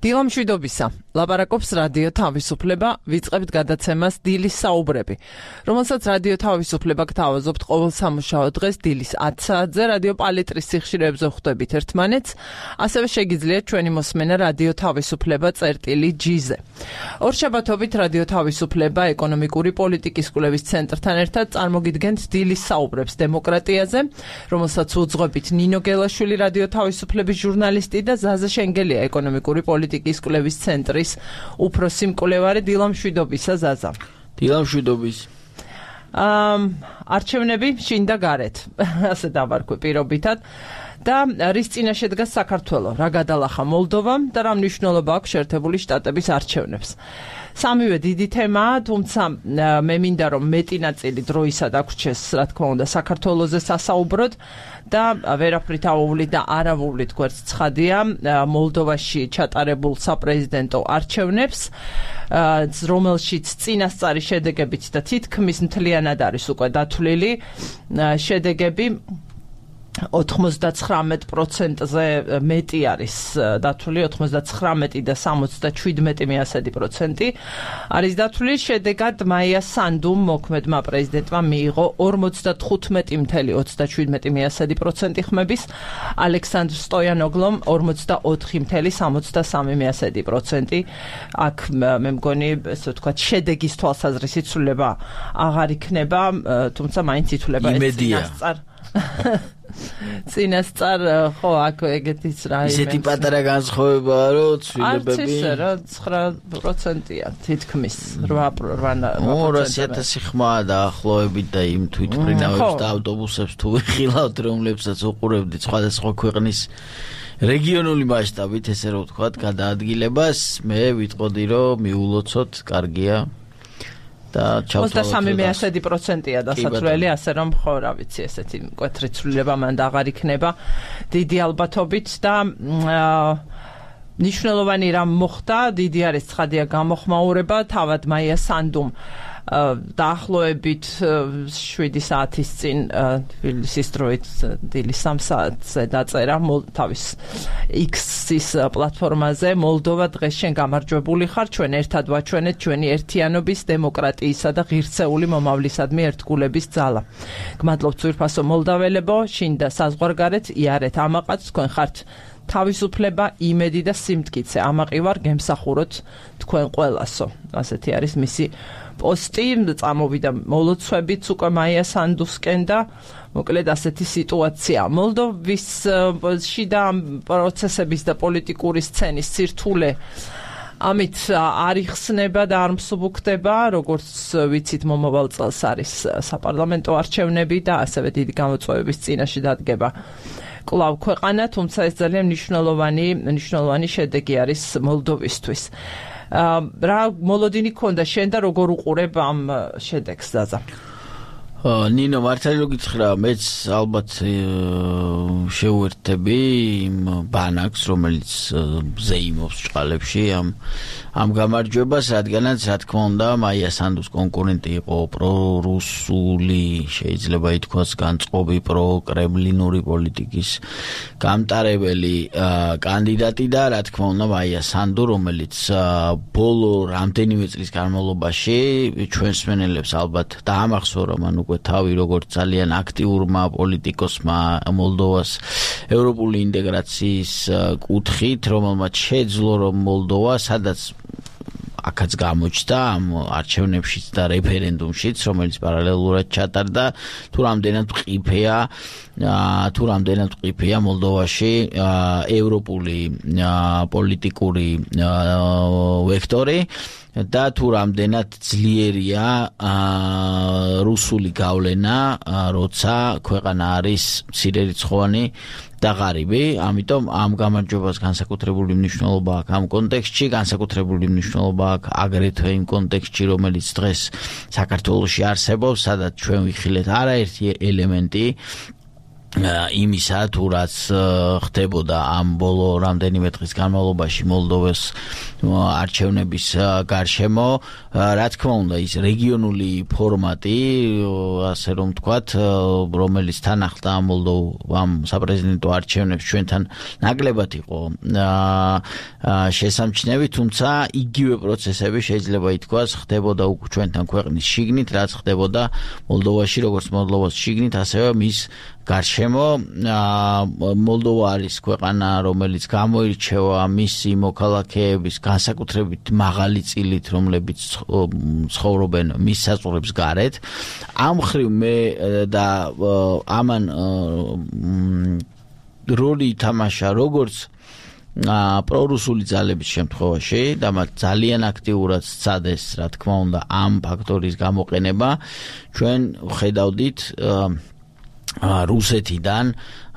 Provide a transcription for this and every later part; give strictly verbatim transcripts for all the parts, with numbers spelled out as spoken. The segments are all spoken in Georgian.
დილამშვიდობისა. ლაპარაკობს რადიო თავისუფლება, ვიწყებთ გადაცემას დილის საუბრები, რომელსაც რადიო თავისუფლება გთავაზობთ ყოველ სამუშაო დღეს დილის ათ საათზე რადიო პალიტრის სიხშირეებზე ხვდებით ერთმანეთს, ასევე შეგიძლიათ ჩვენი მოსმენა რადიო თავისუფლება წერტილი ჯი-ზე. ორშაბათობით რადიო თავისუფლება ეკონომიკური პოლიტიკის კვლევის ცენტრთან ერთად წარმოგიდგენთ დილის საუბრებს დემოკრატიაზე, რომელსაც უძღვებით ნინო გელაშვილი რადიო თავისუფლების ჟურნალისტი და ზაზა შენგელია ეკონომიკური პოლიტიკის კვლევის ცენტრის უფროსი მკვლევარი. დილამშვიდობისა ზაზა. დილამშვიდობის. ამ არჩევნები შინ და გარეთ, ასე დავარქვი პირობითად. და რის წინაშე დგას საქართველო, რა გადალახა მოლდოვამ და რა მნიშვნელობა აქვს შეერთებული შტატების არჩევნებს. სამივე დიდი თემაა, თუმცა მე მინდა რომ მეტი ნაწილი დროისა დაგვრჩეს, რა თქმა უნდა, საქართველოზე სასაუბროდ და ვერაფრით აუვლით და არავუვლით გვერდს ცხადია მოლდოვაში ჩატარებულ საპრეზიდენტო არჩევნებს, რომელშიც წინასწარი შედეგებით და თითქმის მთლიანად არის უკვე დათვლილი შედეგები. ოთხმოცდაცხრამეტ პროცენტზე მეტი არის დათვლილი, ოთხმოცდაცხრამეტი და სამოცდაშვიდმეტი მეათედი პროცენტი არის დათვლილი. შედეგად მაია სანდუმ მოქმედმა პრეზიდენტმა მიიღო ორმოცდათხუთმეტი წამსული ოცდაშვიდმეტი მეათედი პროცენტი ხმების, ალექსანდრ სტოიანოგლომ ორმოცდაოთხი წამსული სამოცდასამი მეათედი პროცენტი. აქ მე მგონი, ესე ვთქვათ, შედეგის თვალსაზრისით ცვლილება აღარ იქნება, თუმცა მაინც ითვლება ეს წინასწარ. წინასწარ ხო აქ ეგეთის რა ისეთი პატარა განსხვავებაა რომ ცვლილებები არც ისე რა ცხრა პროცენტია თითქმის რვა ორასი ათასი ხმაა დაახლოებით და იმ თვითმფრინავებს და ავტობუსებს თუ ვიხილავთ რომლებსაც უყურებდით სხვადასხვა ქვეყნის რეგიონული მასშტაბით ესე რომ ვთქვათ გადაადგილებას მე ვიტყოდი რომ მიულოცოთ კარგია ოცდასამი მეათედი პროცენტია დასაცვლელი, ასე რომ ხო რა ვიცი ესეთი მკვეთრი ცვლილება მანდ აღარ იქნება დიდი ალბათობით და მნიშვნელოვანი რამ მოხდა, დიდი არის ცხადია გამოხმაურება, თავად მაია სანდუმ დაახლოებით შვიდი საათის წინ თბილისის დროით დილის სამ საათზე დაწერა თავის X-ის პლატფორმაზე მოლდოვა დღეს შენ გამარჯვებული ხარ, ჩვენ ერთად ვაჩვენეთ ჩვენი ერთიანობის, დემოკრატიისა და ღირსეული მომავლისადმი ერთგულების ძალა. გმადლობთ ძვირფასო მოლდაველებო, შინ და საზღვარგარეთ იარეთ ამაყაც, თქვენ ხართ თავისუფლება, იმედი და სიმტკიცე. ამაყი ვარ, გემსახუროთ თქვენ ყველასო. ასეთი არის მისი პოსტი, წამოვიდა მოლოცვებიც უკვე მაია სანდუსკენ და მოკლედ ასეთი სიტუაცია. მოლდოვის შიდა პროცესების და პოლიტიკური სცენის ცირთულე ამით არ იხსნება და არ მსუბუქდება, როგორც ვიცით მომავალ წელს არის საპარლამენტო არჩევნები და ასევე დიდი გამოწვევების წინაშე დადგება კვლავ ქვეყანა, თუმცა ეს ძალიან მნიშვნელოვანი მნიშვნელოვანი შედეგი არის მოლდოვისთვის. რა მოლოდინი ქონდა შენ და როგორ უყურებ ამ შედეგს ზაზა? ნინო მართალი რომ გითხრა, მეც ალბათ შევუერთდები იმ ბანაკს, რომელიც ზეიმობს ჭყალებში ამ ამ გამარჯვებას, რადგანაც რა თქმა უნდა მაია სანდუმს კონკურენტი იყო პრორუსული, შეიძლება ითქვას განწყობი პროკრემლინური პოლიტიკის გამტარებელი კანდიდატი და რა თქმა უნდა მაია სანდუ, რომელიც ბოლო რამდენიმე წლის განმავლობაში ჩვენს მსმენელებს ალბათ დაამახსოვრა მან უკვე თავი როგორც ძალიან აქტიურმა პოლიტიკოსმა მოლდოვას ევროპული ინტეგრაციის კუთხით, რომელმაც შეძლო რომ მოლდოვა სადაც აქაც გამოჩნდა ამ არჩევნებშიც და რეფერენდუმშიც, რომელიც პარალელურად ჩატარდა, თუ რამდენად მყიფეა თუ რამდენად მყიფეა მოლდოვაში ევროპული პოლიტიკური ვექტორი და თუ რამდენად ძლიერია რუსული გავლენა, როცა ქვეყანა არის მცირერიცხოვანი და ღარიბი, ამიტომ ამ გამარჯვებას განსაკუთრებული მნიშვნელობა აქვს ამ კონტექსტში, განსაკუთრებული მნიშვნელობა აქვს აგრეთვე იმ კონტექსტში, რომელიც დღეს საქართველოში არსებობს, სადაც ჩვენ ვიხილეთ არაერთი ელემენტი იმისა თუ რაც ხდებოდა ამ ბოლო რამდენიმე დღის განმავლობაში მოლდოვას არჩევნების გარშემო, რა თქმა უნდა, ის რეგიონული ფორმატი, ასე რომ ვთქვათ, რომელიც თან ახლდა მოლდოვამ საპრეზიდენტო არჩევნებს ჩვენთან ნაკლებად იყო შესამჩნევი, თუმცა იგივე პროცესები შეიძლება ითქვას ხდებოდა უკვე ჩვენთან ქვეყნის შიგნით, რაც ხდებოდა მოლდოვაში, როგორც მოლდოვას შიგნით, ასევე მის გარშემო. მოლდოვა არის ქვეყანა, რომელიც გამოირჩევა მისი მოქალაქეების განსაკუთრებით მაღალი წილით, რომლებიც ცხოვრობენ მის საზღვრებს გარეთ. ამ მხრივ მე და ამან როლი ითამაშა როგორც პრორუსული ძალების შემთხვევაში და მათ ძალიან აქტიურად სცადეს, რა თქმა უნდა, ამ ფაქტორის გამოყენება. ჩვენ ხედავდით რუსეთიდან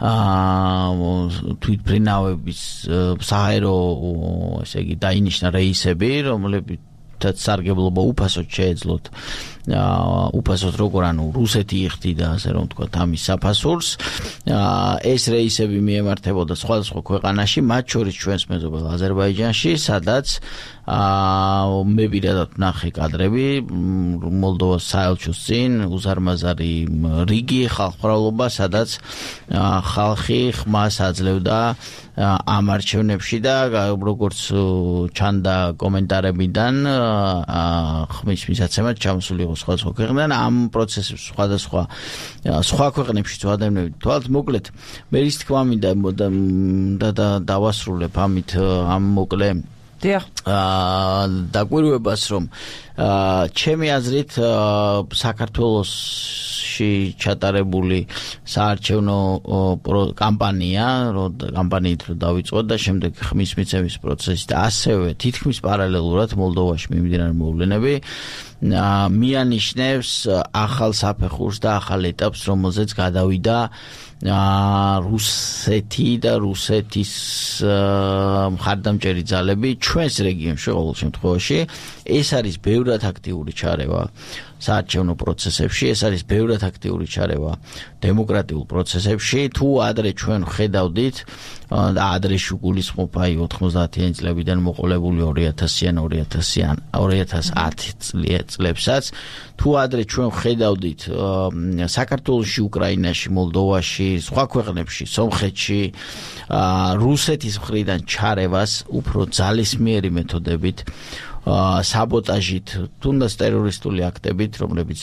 თვითმფრინავების საერო, ესე იგი, დაინიშნა რეისები, რომლებიც სარგებლობა უფასოდ შეეძლოთ. უფასოდ როგორ ანუ რუსეთი იხდიდა, ასე რომ ვთქვათ, ამის საფასურს. ეს რეისები მიემართებოდა სხვადასხვა ქვეყანაში, მათ შორის ჩვენს მეზობელ აზერბაიჯანში, სადაც მე პირადად ვნახე კადრები მოლდოვას საელჩოს წინ, უზარმაზარი რიგი ხალხმრავლობა, სადაც ხალხი ხმას აძლევდა ამ არჩევნებში და როგორც ჩანდა კომენტარებიდან, ხმის მისაცემად ჩამოსული იყო სხვადასხვა ქვეყნიდან, ამ პროცესებს სხვადასხვა სხვა ქვეყნებშიც ვადევნებთ. თვალთ მოკლედ, მე ის თქვა მინდა და დავასრულებ ამით ამ მოკლე დაკვირვებას, რომ ჩემი აზრით საქართველოში ჩატარებული საარჩევნო კამპანია, კამპანიით რო დავიწყოთ და შემდეგ ხმის მიცემის პროცესი და ასევე თითქმის პარალელურად მოლდოვაში მიმდინარე მოვლენები მიანიშნებს ახალ საფეხურს და ახალ ეტაპს, რომელზეც გადავიდა რუსეთი და რუსეთის მხარდამჭერი ძალები ჩვენს რეგიონში ყოველ შემთხვევაში. ეს არის ბევრად აქტიური ჩარევა საარჩევნო პროცესებში, ეს არის ბევრად აქტიური ჩარევა დემოკრატიულ პროცესებში. თუ ადრე ჩვენ ხედავდით და ადრე შეგულისხმობა ოთხმოცდაათიანი წლებიდან მოყოლებული ორი ათასიან ორი ათას ათი წლებსაც, თუ ადრე ჩვენ ხედავდით საქართველოში, უკრაინაში, მოლდოვაში, სხვა ქვეყნებში, სომხეთში რუსეთის მხრიდან ჩარევას უფრო ძალისმიერი მეთოდებით, საბოტაჟით, თუნდაც ტერორისტული აქტებით, რომლებიც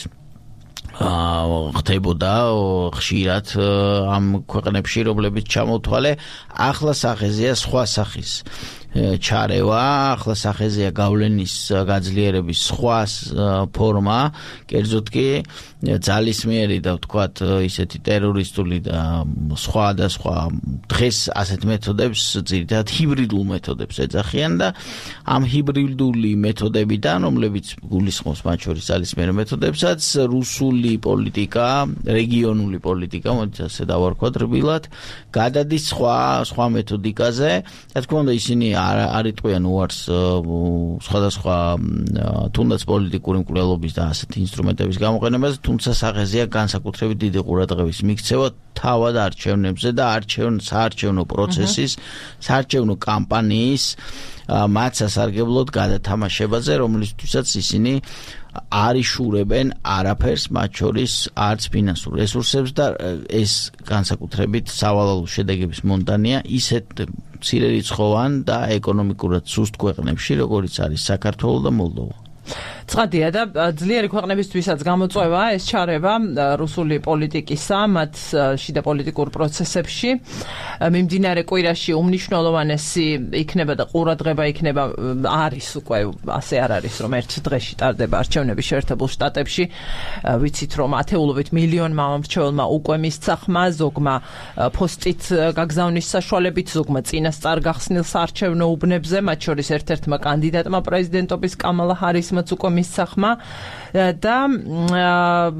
ხდებოდა ხშირად ამ ქვეყნებში, რომლებიც ჩამოთვალე, ახლა სახეზეა სხვა სახის ჩარევა, ახლა სახეზეა გავლენის გაძლიერების სხვა ფორმა, კერძოდ კი ძალისმიერი და ვთქვათ ისეთი ტერორისტული და სხვა და სხვა დღეს ასეთ მეთოდებს, ძირითადად ჰიბრიდულ მეთოდებს ეძახიან და ამ ჰიბრიდული მეთოდებიდან, რომლებიც გულისხმობს მათ შორის ძალისმიერ მეთოდებსაც, რუსული პოლიტიკა, რეგიონული პოლიტიკა, მოდით ასე დავარქვათ რბილად, გადადის სხვა სხვა მეთოდიკაზე. რა თქმა უნდა, ისინი არ იტყვიან უარს სხვადასხვა თუნდაც პოლიტიკური მკვლელობის და ასეთი ინსტრუმენტების გამოყენებას, თუმცა სახეზეა განსაკუთრებით დიდი ყურადღების მიქცევა თავად არჩევნებზე და არჩევნ საარჩევნო პროცესის, საარჩევნო კამპანიის მათ სასარგებლოდ გადათამაშებაზე, რომლისთვისაც ისინი არ იშურებენ არაფერს, მათ შორის არც ფინანსურ რესურსებს და ეს განსაკუთრებით სავალალო შედეგების მონტანია ისეთ მცირერიცხოვან და ეკონომიკურად სუსტ ქვეყნებში, როგორიც არის საქართველო და მოლდოვა. ცხადია და ძლიერი ქვეყნებისთვისაც გამოწვევა ეს ჩარევა რუსული პოლიტიკისა, მათ შიდა პოლიტიკურ პროცესებში. მიმდინარე კვირაში უმნიშვნელოვანესი იქნება და ყურადღება იქნება, არის უკვე ასე არ არის, რომ ერთ დღეში ტარდება არჩევნები შეერთებულ შტატებში. ვიცით, რომ ათეულობით მილიონმა მომრჩეველმა უკვე მისცა ხმა, ზოგმა პოსტით გაგზავნის საშუალებით, ზოგმა წინასწარ გახსნილ საარჩევნო უბნებზე, მათ შორის ერთ-ერთმა კანდიდატმა პრეზიდენტობის კამალა ჰარისმაც უკვე მისცა ხმა და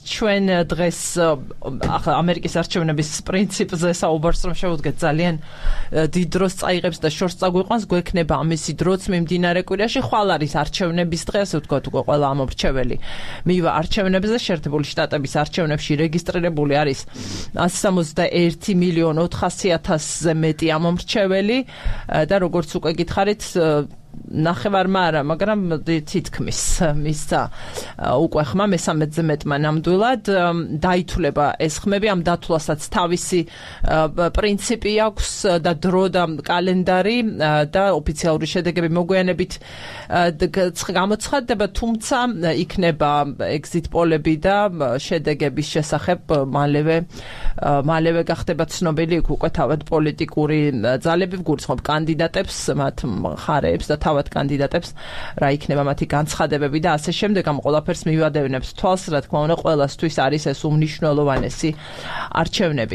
ჩვენ დღეს ახლა ამერიკის არჩევნების პრინციპზე საუბარს რომ შევუდგეთ ძალიან დიდ დროს წაიღებს და შორს წაგვიყვანს, გვექნება ამისი დროც მიმდინარე კვირაში. ხვალ არის არჩევნების დღე, ასე ვთქვათ, უკვე ყველა ამომრჩეველი მივა არჩევნებზე. შეერთებული შტატების არჩევნებში რეგისტრირებული არის ათს სამოცდაერთი მილიონი ოთხასი ათასზე მეტი ამომრჩეველი და როგორც უკვე გითხარით, ნახევარმა არა, მაგრამ თითქმის მისცა უკვე ხმა მესამედზე მეტმა ნამდვილად დაითვლება ეს ხმები. ამ დათვლასაც თავისი პრინციპი აქვს და დრო და კალენდარი და ოფიციალური შედეგები მოგვიანებით გამოცხადდება, თუმცა იქნება exit poll-ები და შედეგების შესახებ მალევე მალევე გახდება ცნობილი უკვე თავად პოლიტიკური ძალები ვგულისხმობ კანდიდატებს, მათ მხარეებს და თავად კანდიდატებს რა იქნება მათი განცხადებები და ასე შემდეგ. ამ ყველაფერს მივადევნებს თვალს, რა თქმა უნდა, ყველასთვის არის ეს უმნიშვნელოვანესი არჩევნები.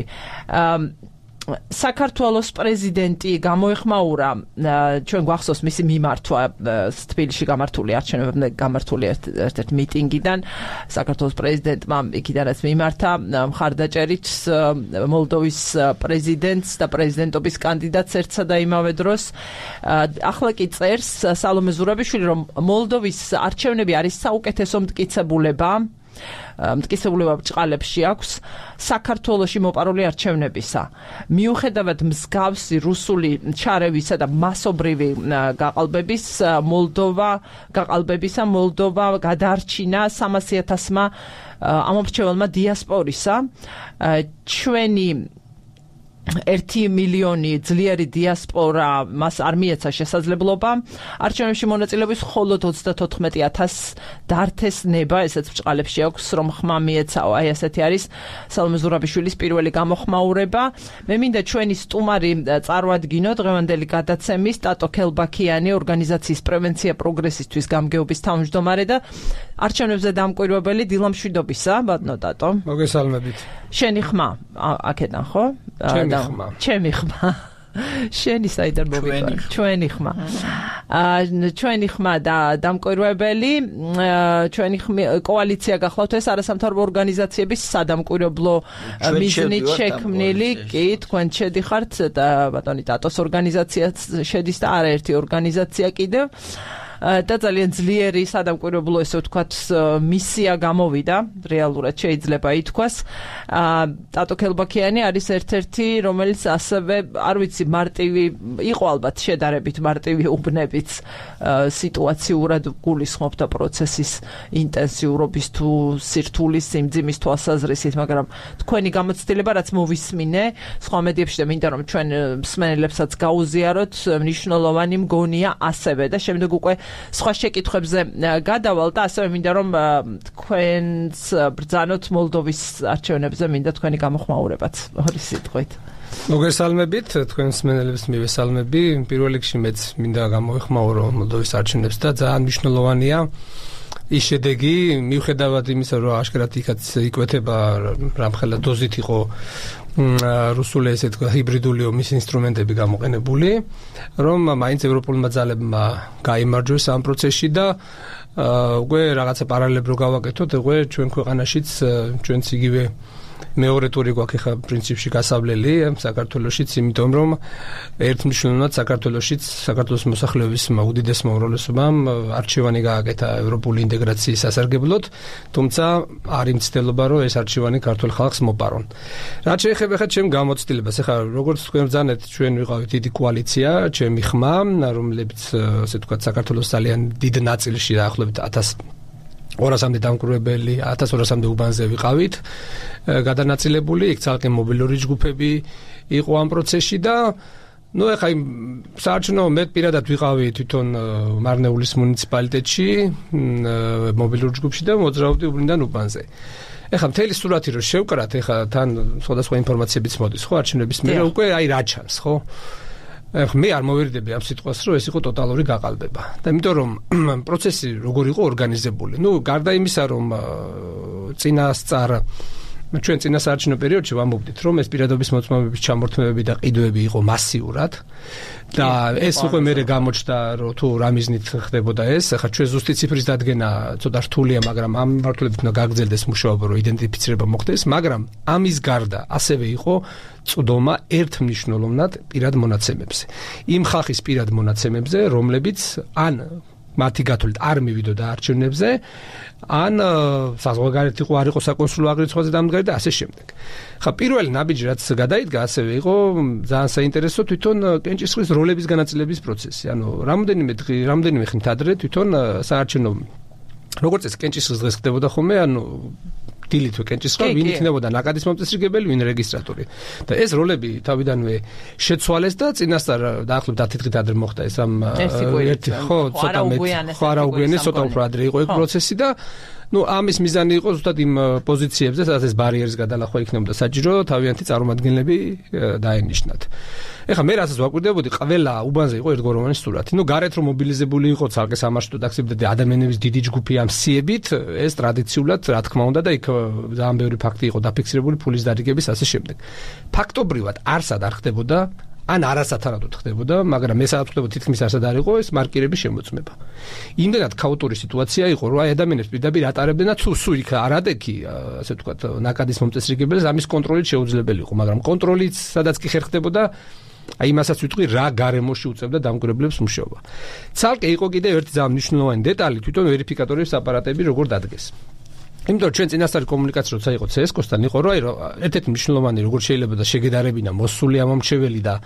საქართველოს პრეზიდენტი გამოეხმაურა, ჩვენ გვახსოვს მისი მიმართვა თბილისში გამართული არჩევნებამდე გამართული ერთ-ერთ მიტინგიდან. საქართველოს პრეზიდენტმა იქიდანაც მიმართა მხარდაჭერით მოლდოვის პრეზიდენტს და პრეზიდენტობის კანდიდატს ერთსა და იმავე დროს. ახლა კი წერს სალომე ზურაბიშვილი, რომ მოლდოვის არჩევნები არის საუკეთესო მტკიცებულება მტკიცებულება ბრჭყალებში აქვს საქართველოში მოპარული არჩევნებისა. მიუხედავად მსგავსი რუსული ჩარევისა და მასობრივი გაყალბების მოლდოვა გაყალბებისა მოლდოვა გადაარჩინა სამასი ათასმა ამომრჩეველმა დიასპორისა. ჩვენი ერთი მილიონი ძლიერი დიასპორა მას არ მიეცა შესაძლებლობა არჩევნებში მონაწილეობის, მხოლოდ ოცდათოთხმეტი ათასს დართეს ნება, ესეც ბრჭყალებში აქვს, რომ ხმა მიეცაო. აი ასეთი არის სალომე ზურაბიშვილის პირველი გამოხმაურება. მე მინდა ჩვენი სტუმარი წარვადგინო დღევანდელი გადაცემის ტატო ქელბაქიანი, ორგანიზაციის პრევენცია პროგრესისთვის გამგეობის თავმჯდომარე და არჩევნებზე დამკვირვებელი დილა მშვიდობისა. ბატონო ტატო. მოგესალმებით. შენი ხმა აქედან ხო? ჩემი ხმა. ჩემი ხმა. შენი საიდან მოვიყვანე? ჩვენი ხმა. აა ჩვენი ხმა და დამკვირვებელი, ჩვენი კოალიცია გახლავთ ეს არასამთავრობო ორგანიზაციების სადამკვირვებლო მიზნით შექმნილი, კი, თქვენ შედიხართ და ბატონი ტატოს ორგანიზაციაც შედის და არაერთი ორგანიზაცია კიდევ. და ძალიან ძლიერი სადამკვირვებლო, ესე ვთქვათ, მისია გამოვიდა, რეალურად შეიძლება ითქვას. ტატო ქელბაქიანი არის ერთ-ერთი, რომელიც ასევე, არ ვიცი, მარტივი იყო ალბათ შედარებით მარტივი უბნებით სიტუაციურად გულისხმობ და პროცესის ინტენსიურობის თუ სირთულის სიმძიმის თვალსაზრისით, მაგრამ თქვენი გამოცდილება, რაც მოვისმინე სხვა მედიებში და მინდა რომ ჩვენ მსმენელებსაც გაუზიაროთ, მნიშვნელოვანი მგონია ასევე და შემდეგ უკვე სხვა შეკითხვებზე გადავალ და ასევე მინდა რომ თქვენს ბრძანოთ მოლდოვის არჩევნებზე, მინდა თქვენი გამოხმაურებაც ორი სიტყვით. მოგესალმებით, თქვენს მსმენელებს მივესალმები. პირველ რიგში მეც მინდა გამოვეხმაურო მოლდოვის არჩევნებს და ძალიან მნიშვნელოვანია ის შედეგი, მიუხედავად იმისა, რომ აშკარად იქაც იკვეთება რამხელა დოზით იყო რუსული ესე თქვა ჰიბრიდული ომის ინსტრუმენტები გამოყენებული, რომ მაინც ევროპულმა ძალებმა გაიმარჯვეს ამ პროცესში და უკვე რაღაცა პარალელებს რო გავაკეთოთ, უკვე ჩვენ ქვეყანაშიც ჩვენც იგივე მეორე ტური გვაქვს ხა პრინციპში გასავლელი საქართველოშიც, იმიტომ რომ ერთმნიშვნელოვნად საქართველოშიც საქართველოს მოსახლეობის უდიდესმა უმრავლესობამ არჩევანი გააკეთა ევროპული ინტეგრაციის სასარგებლოდ, თუმცა არ იმცდელობა რომ ეს არჩევანი ქართულ ხალხს მოპარონ. რაც შეეხება ხა ჩემ გამოცდილებას, ხა როგორც თქვენ ბრძანეთ, ჩვენ ვიყავით დიდი კოალიცია, ჩემი ხმა, რომლებიც ასე ვთქვათ საქართველოს ძალიან დიდ ნაწილში დაახლოებით ათას ორასამდე დამკვირვებელი, ათას ორასამდე უბანზე ვიყავით გადანაწილებული, იქ ცალკე მობილური ჯგუფები იყო ამ პროცესში და ნუ ეხა იმ საარჩევნო მე პირადად ვიყავი თვითონ მარნეულის მუნიციპალიტეტში მობილურ ჯგუფში და მოძრაობდი უბნიდან უბანზე. ეხა მთელი სურათი რო შევკრათ, ეხა თან სხვადასხვა ინფორმაციებიც მოდის, ხო, არჩევნების მერე უკვე აი რა ჩანს, ხო? მე არ მოვერიდები ამ სიტყვას, რომ ეს იყო ტოტალური გაყალბება. და იმიტომ რომ პროცესი როგორ იყო ორგანიზებული. ნუ გარდა იმისა, რომ წინასწარ ჩვენ წინასაარჩევნო პერიოდში ვამბობდით, რომ ეს პირადობის მოწმობების ჩამორთმევები და ყიდვები იყო მასიურად და ეს უკვე მე გამოჩნდა რომ თუ რა მიზნით ხდებოდა ეს, ახლა ჩვენ ზუსტი ციფრის დადგენა ცოტა რთულია, მაგრამ ამ მიმართულებით უნდა გაგრძელდეს მუშაობა, რომ იდენტიფიცირება მოხდეს, მაგრამ ამის გარდა ასევე იყო წვდომა ერთ მნიშვნელოვნად პირად მონაცემებზე. იმ ხალხის პირად მონაცემებზე, რომლებიც ან მათი გათვლით არ მივიდოდა არჩევნებზე, ან საზღვარგარეთ იყო არ იყო საკონსულო აღრიცხვაზე დამდგარი და ასე შემდეგ. ხა პირველი ნაბიჯი რაც გადაიდგა, ასევე იყო ძალიან საინტერესო თვითონ კენჭისყრის როლების განაწილების პროცესი. ანუ რამდენიმე რამდენიმე ხნით ადრე თვითონ საარჩევნო როგორც ეს კენჭისყრის დღეს ხდებოდა ხოლმე, ანუ დილით კენჭისყრა, ვინ იქნებოდა ნაკადის მომწესრიგებელი, ვინ რეგისტრატორი. და ეს როლები თავიდანვე შეცვალეს და წინასწარ დაახლოებით ათი დღით ადრე მოხდა ეს ამ ერთი ხო ცოტა მეტ ხო არა უგვიანეს ცოტა უფრო ადრე იყო ეს პროცესი და ну ამის მიზანი იყო ზუსტად იმ პოზიციებზე, სადაც ეს ბარიერის გადალახვა იქნებოდა საჭირო, თავიანთი წარმომადგენლები დაენიშნათ. ეხლა მე რასაც ვაკვირდებოდი, ყველა უბანზე იყო ერთგვაროვანი სურათი. ну გარეთ რომ მობილიზებული იყო ცალკე სამარშრუტო ტაქსები და ადამიანების დიდი ჯგუფი ამ სიებით, ეს ტრადიციულად რა თქმა უნდა და იქ ძალიან ბევრი ფაქტი იყო დაფიქსირებული, ფულის დარიგების ასე შემდეგ. ფაქტობრივად არსად არ ხდებოდა ან არასათანადოდ ხდებოდა, მაგრამ ეს არ ხდებოდა თითქმის არსად არ იყო ეს მარკირების შემოწმება. იმდენად ქაოტური სიტუაცია იყო, რომ აი ადამიანებს პირდაპირ ატარებდნენ და თუ სულ იქ არადექი, ასე ვთქვათ, ნაკადის მომწესრიგებელს ამის კონტროლით შეუძლებელი იყო, მაგრამ კონტროლით სადაც კი ხერხდებოდა, აი იმასაც ვიტყვი, რა გარემოში უწევდა დამკვირვებლებს მუშაობა. ცალკე იყო კიდევ ერთი ძალიან მნიშვნელოვანი დეტალი, თვითონ ვერიფიკატორების აპარატები როგორ დადგეს. იმიტომ ჩვენ წინასწარი კომუნიკაცია როცა იყო ცესკოსთან იყო რომ აი ერთ-ერთი მნიშვნელოვანი როგორ შეიძლება და შეგედარებინა მოსული ამომრჩეველი და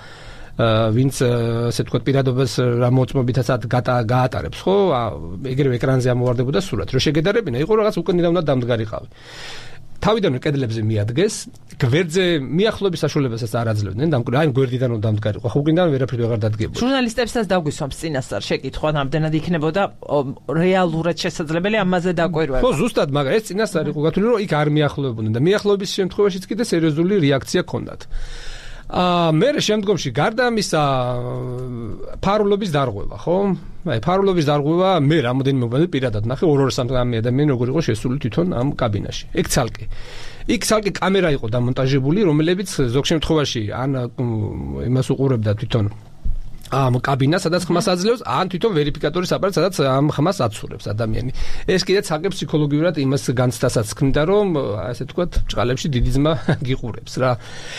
ვინც ასე თქვა პირადობას რა მოწმობითაც გაატარებს ხო ეგრევე ეკრანზე ამოვარდებოდა სურათი რომ შეგედარებინა იყო რაღაც უკანონოდ დამდგარიყავი თავიდანვე კედლებზე მიადგეს გვერდზე მიახლოების საშუალებასაც არ აძლევდნენ დამკვირვებელი აი გვერდიდან უნდა დამდგარიყო ხო უკანონოდ ვერაფერი აღარ დადგებოდა ჟურნალისტებსაც დაგვისვამს წინასწარ შეკითხვა რამდენად იქნებოდა რეალურად შესაძლებელი ამაზე დაკვირვება ხო ზუსტად მაგრამ ეს წინასწარ იყო გათვლილი რომ იქ არ მიახლოებოდნენ და მიახლოების შემთხვევაშიც კიდე სერიოზული რეაქცია ჰქონდათ აა მე შემდგომში გარდა ამისა ფარულობის დარღვევა ხო აი ფარულობის დარღვევა მე რამოდენიმე მომენტი პირადად ნახე ორ-ორ სამი ადამიანი როგორ იყო შესული თვითონ ამ კაბინაში ეგ ცალკე იქ ცალკე კამერა იყო დამონტაჟებული რომელებიც ზოგ შემთხვევაში ან იმას უყურებდა თვითონ ამ კაბინას სადაც ხმას აძლევს ან თვითონ ვერიფიკატორის აპარატს სადაც ამ ხმას აცურებს ადამიანი ეს კიდე ცალკე ფსიქოლოგიურად იმას განცდასაც ხმდა რომ ასე ვთქვათ ჭყალებში დიდი ძმა გიყურებს რა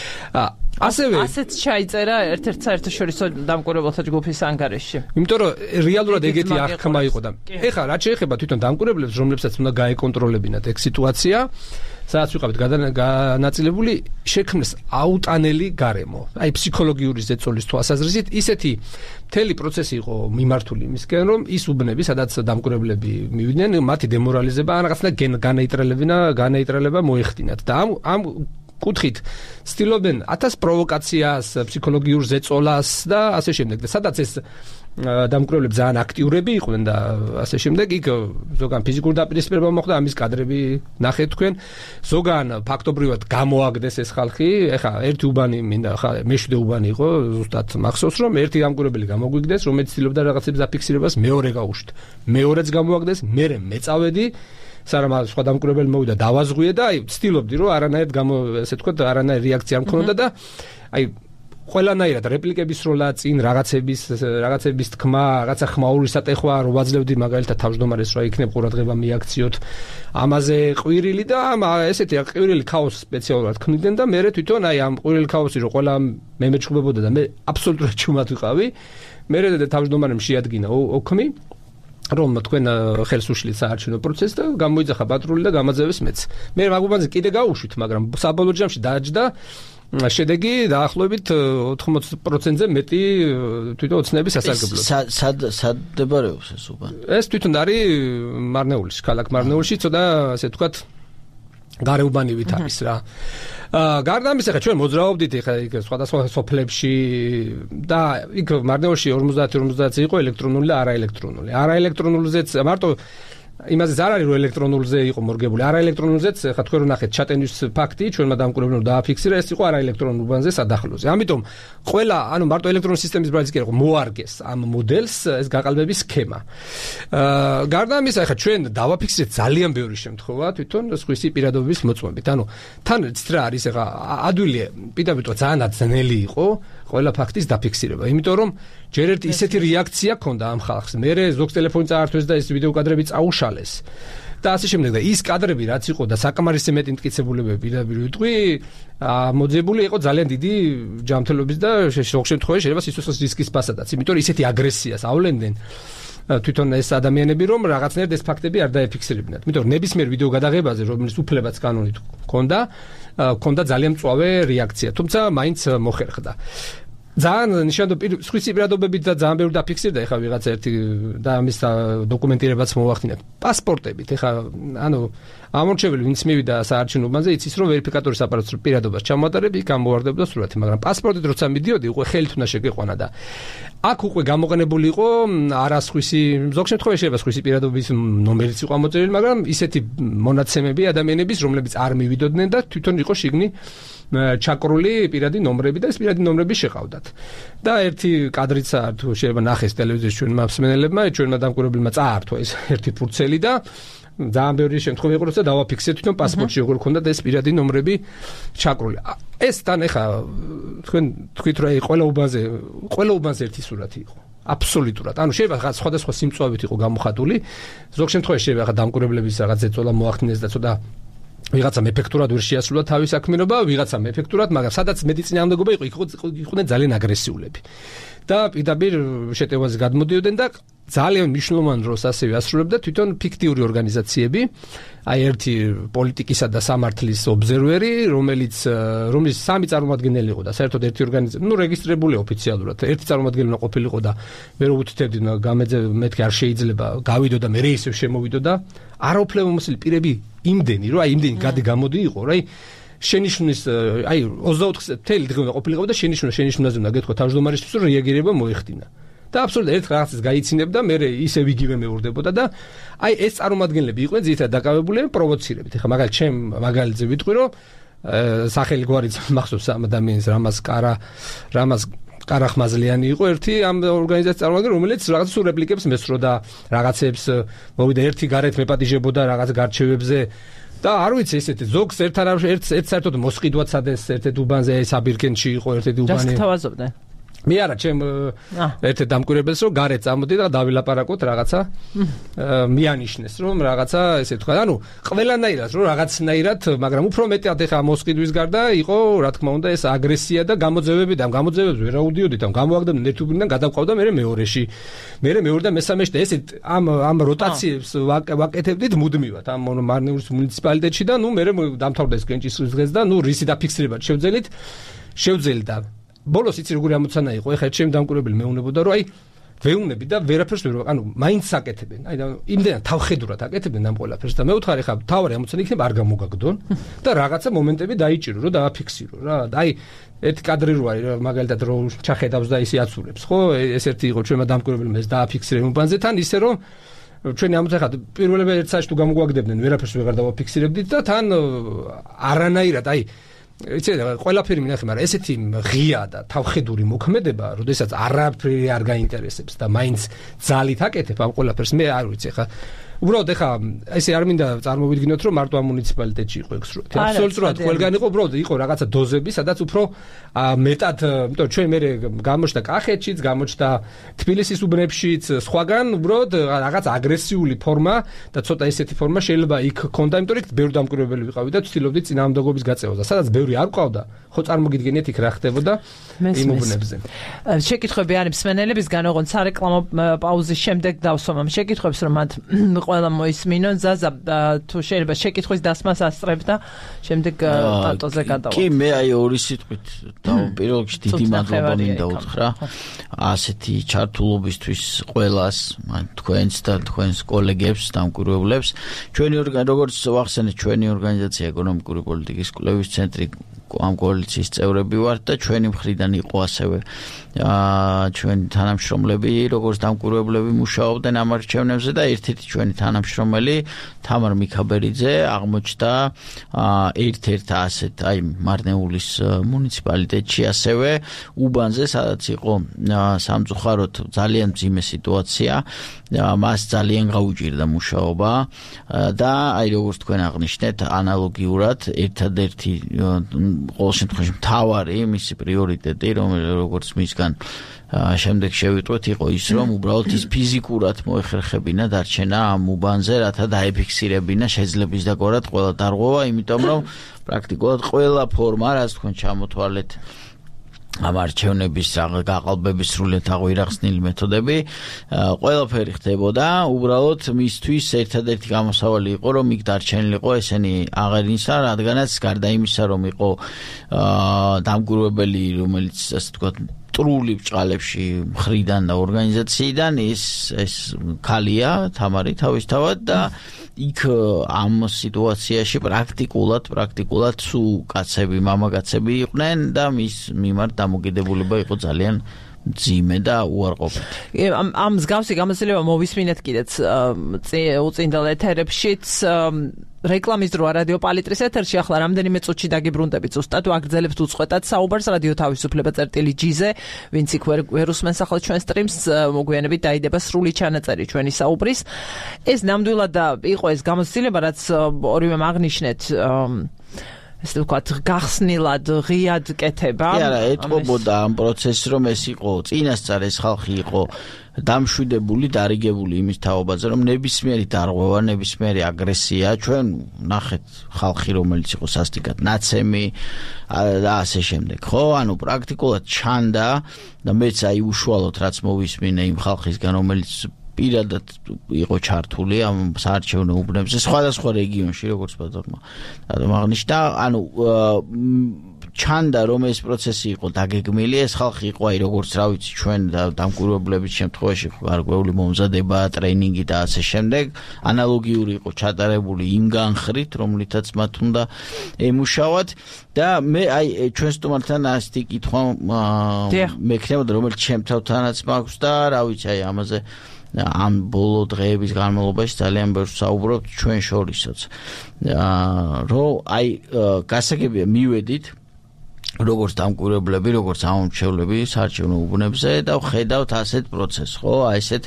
ასევე ასეც ჩაიწერა ერთ-ერთ საერთაშორისო დამკვირვებელთა ჯგუფის ანგარიშში. იმიტომ რომ რეალურად ეგეთი აღქმა იყო და ეხლა რაც შეეხება თვითონ დამკვირვებლებს, რომლებსაც უნდა გაეკონტროლებინათ ეგ სიტუაცია, სადაც ვიყავით განაწილებული, შექმნეს აუტანელი გარემო. აი ფსიქოლოგიური ზეწოლის თვალსაზრისით ისეთი მთელი პროცესი იყო მიმართული იმისკენ, რომ ის უბნები, სადაც დამკვირვებლები მივიდნენ, მათი დემორალიზება ან რაღაცნა განაიტრალებინა, განაიტრალება მოეხდინათ და ამ ამ კუთხით ცდილობენ ათას პროვოკაციას, ფსიქოლოგიურ ზეწოლას და ასე შემდეგ. და სადაც ეს დამკვირვებლები ძალიან აქტიურები იყვნენ და ასე შემდეგ, იქ ზოგან ფიზიკური დაპირისპირება მოხდა, ამის კადრები ნახეთ თქვენ. ზოგან ფაქტობრივად გამოაგდეს ეს ხალხი. ეხა ერთი უბანი მინდა, ხა მეშვიდე უბანი იყო, ზუსტად მახსოვს რომ ერთი დამკვირვებელი გამოგვიგდეს, რომელიც ცდილობდა რაღაცებს დაფიქსირებას, მეორე გაუშვით. მეორეც გამოაგდეს, მერე მეწავედი სარამ სხვა დამკვირვებელი მოვიდა დავაზღვიე და აი ვცდილობდი რომ არანაირად გამო ესე თქვა არანაირი რეაქცია მქონოდა და აი ყველანაირად რეპლიკების როლა წინ რაღაცების რაღაცების თქმა რაღაცა ხმაური სატეხვა რო ვაძლევდი მაგალითად თავმჯდომარეს რა იქნებ ყურადღება მიაქციოთ ამაზე ყვირილი და ესეთი ყვირილი ქაოსი სპეციალურად ქმნიდნენ და მე თვითონ აი ამ ყვირილი ქაოსი რო ყველა მე მეჩხუბებოდა და მე აბსოლუტურად ჩუმად ვიყავი მე თავმჯდომარემ შეადგინა ოქმი რომ თქვენ ხელს უშლით საარჩევნო პროცესს და გამოიძახა პატრული და გამაძევეს მეც. მე მაგუბანზე კიდე გავუშვით, მაგრამ საბოლოო ჯამში დააჯდა შედეგი დაახლოებით ოთხმოცი პროცენტზე მეტი თვითონ ოცნების სასარგებლოდ. სად სად მდებარეობს ეს უბანი? ეს თვითონ არის მარნეულში, ქალაქ მარნეულში, ცოტა ასე ვთქვათ გარეუბანივით არის რა. აა გარდა ამისა, ჩვენ მოძრაობდით ეხლა იქ სხვადასხვა სოფლებში და იქ მარნეულში ორმოცდაათი ორმოცდაათი იყო ელექტრონული და არაელექტრონული. არაელექტრონულზეც მარტო იმაზე არ არის რომ ელექტრონულზე იყო მორგებული, არა ელექტრონულზეც, ხა თქვენ რო ნახეთ ჩატენის ფაქტი, ჩვენმა დამკვირვებლებმა დააფიქსირა, ეს იყო არა ელექტრონულ უბანზე სადახლოზე. ამიტომ ყველა, ანუ მარტო ელექტრონული სისტემის ბრალიც კი არა, მოარგეს ამ მოდელს ეს გაყალბების სქემა. აა გარდა ამისა, ხა ჩვენ დავაფიქსირეთ ძალიან ბევრი შემთხვევა თვითონ სხვისი პირადობის მოწმობით. ანუ თან ცრა არის ხა ადვილი პირდაპირ ძალიან ძნელი იყო ყველა ფაქტის დაფიქსირება, იმიტომ რომ ჯერ ერთი ისეთი რეაქცია ქონდა ამ ხალხს. მერე ზოგს ტელეფონი წაართვეს და ეს ვიდეო კადრები წაუშალეს. და ასე შემდეგ და ის კადრები რაც იყო და საკმარისი მეტი მტკიცებულებები პირდაპირ ვიტყვი, მოძებული იყო ძალიან დიდი ჯანმრთელობის და ზოგ შემთხვევაში შეიძლება სიცოცხლის რისკის ფასადაც, იმიტომ რომ ისეთი აგრესიას ავლენდნენ თვითონ ეს ადამიანები, რომ რაღაცნაირად ეს ფაქტები არ დაეფიქსირებინათ. იმიტომ რომ ნებისმიერ ვიდეო გადაღებაზე, რომელიც უფლებაც კანონით ჰქონდა, ჰქონდა ძალიან მწვავე რეაქცია, თუმცა მაინც მოხერხდა. ძალიან ნიშანდობლივი სხვისი პირადობებით და ძალიან ბევრი დაფიქსირდა ეხა ვიღაცა ერთი და ამის დოკუმენტირებაც მოახდინეთ. პასპორტებით ეხა ანუ ამორჩეველი ვინც მივიდა საარჩევნო უბანზე იცის რომ ვერიფიკატორის აპარატს პირადობას ჩამოატარებ იქ ამოვარდებოდა სურათი, მაგრამ პასპორტით როცა მიდიოდი უკვე ხელით უნდა შეგეყვანა და აქ უკვე გამოყენებული იყო არა სხვისი ზოგ შემთხვევაში შეიძლება სხვისი პირადობის ნომერიც იყო ამოწერილი, მაგრამ ისეთი მონაცემები ადამიანების რომლებიც არ მივიდოდნენ და თვითონ იყო შიგნი ჩაკრული პირადი ნომრები და ეს პირადი ნომრები შეყავდათ. და ერთი კადრიცა თუ შეიძლება ნახეს ტელევიზიაში ჩვენმა მსმენელებმა, ჩვენმა დამკვირვებლებმა წაართვა ეს ერთი ფურცელი და ძალიან ბევრი შემთხვევა იყო, როცა დავაფიქსირეთ თვითონ პასპორტში როგორ ქონდა და ეს პირადი ნომრები ჩაკრული. ეს თან ეხა თქვენ თქვით რომ ყველა უბანზე ყველა უბანზე ერთი სურათი იყო. აბსოლუტურად. ანუ შეიძლება სხვადასხვა სიმწვავით იყო გამოხატული. ზოგ შემთხვევაში შეიძლება ხა დამკვირვებლების რაღაც ეწოლა მოახდინეს და ცოტა ვიღაცა ეფექტურად ვერ შეასრულა თავის საქმიანობა, ვიღაცა ეფექტურად, მაგრამ სადაც მეცნიერებმა იყო, იყვნენ ძალიან აგრესიულები. და პირდაპირ შეტევაზე გადმოდიოდნენ და ძალიან მნიშვნელოვან როლს ასევე ასრულებდა თვითონ ფიქტიური ორგანიზაციები, აი ერთი პოლიტიკისა და სამართლის ობზერვერი, რომელიც რომლის სამი წარმომადგენელი იყო და საერთოდ ერთი ორგანიზაცია, ნუ რეგისტრირებული ოფიციალურად, ერთი წარმომადგენელი უნდა ყოფილიყო და მე რო უთითებდი გამეძე მეთქი არ შეიძლება გავიდო და მე ისევ შემოვიდო და არაუფლებამოსილი პირები იმდენი, რომ აი იმდენი გადი გამოდი იყო, რა აი შენიშვნის აი ოცდაოთხ თელი დღე უნდა ყოფილიყო და შენიშვნა შენიშვნაზე უნდა გეთქვა თავმჯდომარისთვის რომ რეაგირება მოეხდინა. და აბსოლუტურად ერთ რაღაცას გაიცინებდა, მე ისევ იგივე მეურდებოდა და აი ეს წარმომადგენლები იყვნენ ძირითადად დაკავებული პროვოცირებით. ეხლა მაგალითად ჩემ მაგალითზე ვიტყვი, რომ სახელი გვარიც მახსოვს ამ ადამიანს რამას კარა რამას კარახმაზლიანი იყო ერთი ამ ორგანიზაციის წარმომადგენელი, რომელიც რაღაც სულ რეპლიკებს მესწრო და რაღაცებს მოვიდა ერთი გარეთ მეპატიჟებოდა რაღაც გარჩევებზე და არ ვიცი ესეთი ზოგს ერთად ერთ ერთ საერთოდ მოსყიდვაც ადეს ერთ-ერთ უბანზე საბირკენში იყო ერთ-ერთი უბანი. ჯერ თავაზობდნენ. მე არა, ჩემ ერთ-ერთ დამკვირვებელს რომ გარეთ წამოდი და დავილაპარაკოთ რაღაცა მიანიშნეს რომ რაღაცა ესე თქვა. ანუ ყველანაირად რომ რაღაცნაირად, მაგრამ უფრო მეტად ეხა მოსყიდვის გარდა იყო რა თქმა უნდა ეს აგრესია და გამოძევები და ამ გამოძევებს ვერ აუდიოდით, ამ გამოაგდებდნენ ერთ უბნიდან გადავყავდა მე მეორეში. მე მეორე და მესამეში და ესე ამ ამ როტაციებს ვაკეთებდით მუდმივად ამ მარნეულის მუნიციპალიტეტში და ნუ მე დამთავრდა ეს კენჭისყრის დღეს და ნუ რისი დაფიქსირება შევძელით შევძელდა. ბოლოს იცი როგორი ამოცანა იყო, ეხლა ჩემ დამკვირვებელი მეუნებოდა რომ აი ვეუნები და ვერაფერს ვერ ანუ მაინც აკეთებენ. აი და იმდენად თავხედურად აკეთებენ ამ ყველაფერს და მე ვთხარი ხა თავარი ამოცანა იქნება არ გამოგაგდონ და რაღაცა მომენტები დაიჭირო რომ დააფიქსირო რა. და აი ერთი კადრი რო არის მაგალითად რო ჩახედავს და ისე აცურებს, ხო? ეს ერთი იყო ჩვენმა დამკვირვებელმა ეს დააფიქსირე უბანზე თან ისე რომ ჩვენი ამოცანა პირველები ერთ საათში თუ გამოგვაგდებდნენ ვერაფერს ვეღარ დავაფიქსირებდით და თან არანაირად აი იცი ყველაფერი მინახე, მაგრამ ესეთი ღია და თავხედური მოქმედება, როდესაც არაფერი არ გაინტერესებს და მაინც ძალით აკეთებ ამ ყველაფერს, მე არ ვიცი ხა უბრალოდ ეხა ესე არ მინდა წარმოვიდგინოთ რომ მარტო ამ მუნიციპალიტეტში იყო ეგ სრუტი. აბსოლუტურად ყველგან იყო, უბრალოდ იყო რაღაცა დოზები, სადაც უფრო მეტად, იმიტომ ჩვენ მე გამოჩნდა კახეთშიც, გამოჩნდა თბილისის უბნებშიც, სხვაგან უბრალოდ რაღაც აგრესიული ფორმა და ცოტა ესეთი ფორმა შეიძლება იქ ქონდა, იმიტომ რომ ბევრი დამკვირვებელი ვიყავი და ვცდილობდი წინააღმდეგობის გაწევას და სადაც ბევრი არ ყავდა, ხო წარმოგიდგენიათ იქ რა ხდებოდა იმ უბნებზე. შეკითხვები არის მსმენელებისგან, ოღონდ სარეკლამო პაუზის შემდეგ დავსვამ შეკითხვებს, რომ მათ ყველა მოისმინონ ზაზა თუ შეიძლება შეკითხვის დასმას ასწრებ და შემდეგ პატოზე გადავალ. კი მე აი ორი სიტყვით დავპირობ დიდი მადლობა მინდა უთხრა ასეთი ჩართულობისთვის ყველას, თქვენს და თქვენს კოლეგებს, დამკვირვებლებს. ჩვენი ორგანიზაცია, როგორც ვახსენეთ, ჩვენი ორგანიზაცია ეკონომიკური პოლიტიკის კვლევის ცენტრი ამ კოალიციის წევრები ვართ და ჩვენი მხრიდან იყო ასევე ჩვენი თანამშრომლები, როგორც დამკვირვებლები მუშაობდნენ ამ არჩევნებზე და ერთ-ერთი ჩვენი თანამშრომელი თამარ მიქაბერიძე აღმოჩნდა ერთ-ერთ ასეთ აი მარნეულის მუნიციპალიტეტში ასევე უბანზე, სადაც იყო სამწუხაროდ ძალიან მძიმე სიტუაცია, მას ძალიან გაუჭირდა მუშაობა და აი როგორც თქვენ აღნიშნეთ, ანალოგიურად ერთადერთი ყოველ შემთხვევაში მთავარი მისი პრიორიტეტი, რომელიც როგორც მისგან შემდეგ შევიტყვეთ, იყო ის, რომ უბრალოდ ის ფიზიკურად მოეხერხებინა დარჩენა ამ უბანზე, რათა დაეფიქსირებინა შეძლების დაგვარად ყველა დარღვევა, იმიტომ რომ პრაქტიკულად ყველა ფორმა, რაც თქვენ ჩამოთვალეთ ამ არჩევნების გაყალბების სრულიად აღვირახსნილი მეთოდები, ყველაფერი ხდებოდა, უბრალოდ მისთვის ერთადერთი გამოსავალი იყო, რომ იქ დარჩენილიყო ესენი აღერინსა, რადგანაც გარდა იმისა, რომ იყო დამკვირვებელი, რომელიც ასე ვთქვათ ტრული ბჭყალებში მხრიდან და ორგანიზაციიდან ის ეს ქალია, თამარი თავისთავად და იქ ამ სიტუაციაში პრაქტიკულად პრაქტიკულად სულ კაცები, მამაკაცები იყვნენ და მის მიმართ დამოკიდებულება იყო ძალიან მძიმე და უარყოფითი. ამ ამ მსგავსი გამოცდილება მოვისმინეთ კიდეც უწინდელ ეთერებშიც რეკლამის დროა რადიო პალიტრის ეთერში, ახლა რამდენიმე წუთში დაგიბრუნდებით ზუსტად ვაგრძელებთ უწყვეტად საუბარს რადიო თავისუფლება წერტილი ჯი-ზე, ვინც იქ ვერ უსმენს ახლა ჩვენ სტრიმს, მოგვიანებით დაიდება სრული ჩანაწერი ჩვენი საუბრის. ეს ნამდვილად იყო ეს გამოცდილება, რაც ორივე აღნიშნეთ ეს ვთქვათ გახსნილად ღიად კეთება. კი არა, ეთყობოდა ამ პროცესს, რომ ეს იყო წინასწარ ეს ხალხი იყო დამშვიდებული, დარიგებული იმის თაობაზე, რომ ნებისმიერი დარღვევა, ნებისმიერი აგრესია, ჩვენ ნახეთ ხალხი, რომელიც იყო სასტიკად ნაცემი და ასე შემდეგ. ხო, ანუ პრაქტიკულად ჩანდა და მეც აი უშუალოდ რაც მოვისმინე იმ ხალხისგან, რომელიც პირადად იყო ჩართული ამ საარჩევნო უბნებზე სხვადასხვა რეგიონში, როგორც ბატონმა აღნიშნა, ანუ ჩანდა რომ ეს პროცესი იყო დაგეგმილი, ეს ხალხი იყო აი როგორც რა ვიცი ჩვენ დამკვირვებლების შემთხვევაში გარკვეული მომზადება, ტრენინგი და ასე შემდეგ, ანალოგიური იყო ჩატარებული იმ განხრით, რომლითაც მათ უნდა ემუშავათ და მე აი ჩვენ სტუმართან ასეთი კითხვა მექნებოდა, რომელიც ჩემ თავთანაც მაქვს და რა ვიცი აი ამაზე ამ ბოლო დღეების განმავლობაში ძალიან ბევრს საუბრობთ ჩვენ შორისაც. რომ აი გასაგებია მივედით როგორც დამკვირვებლები, როგორც ამომრჩევლები საარჩევნო უბნებზე და ვხედავთ ასეთ პროცესს, ხო, აი ესეთ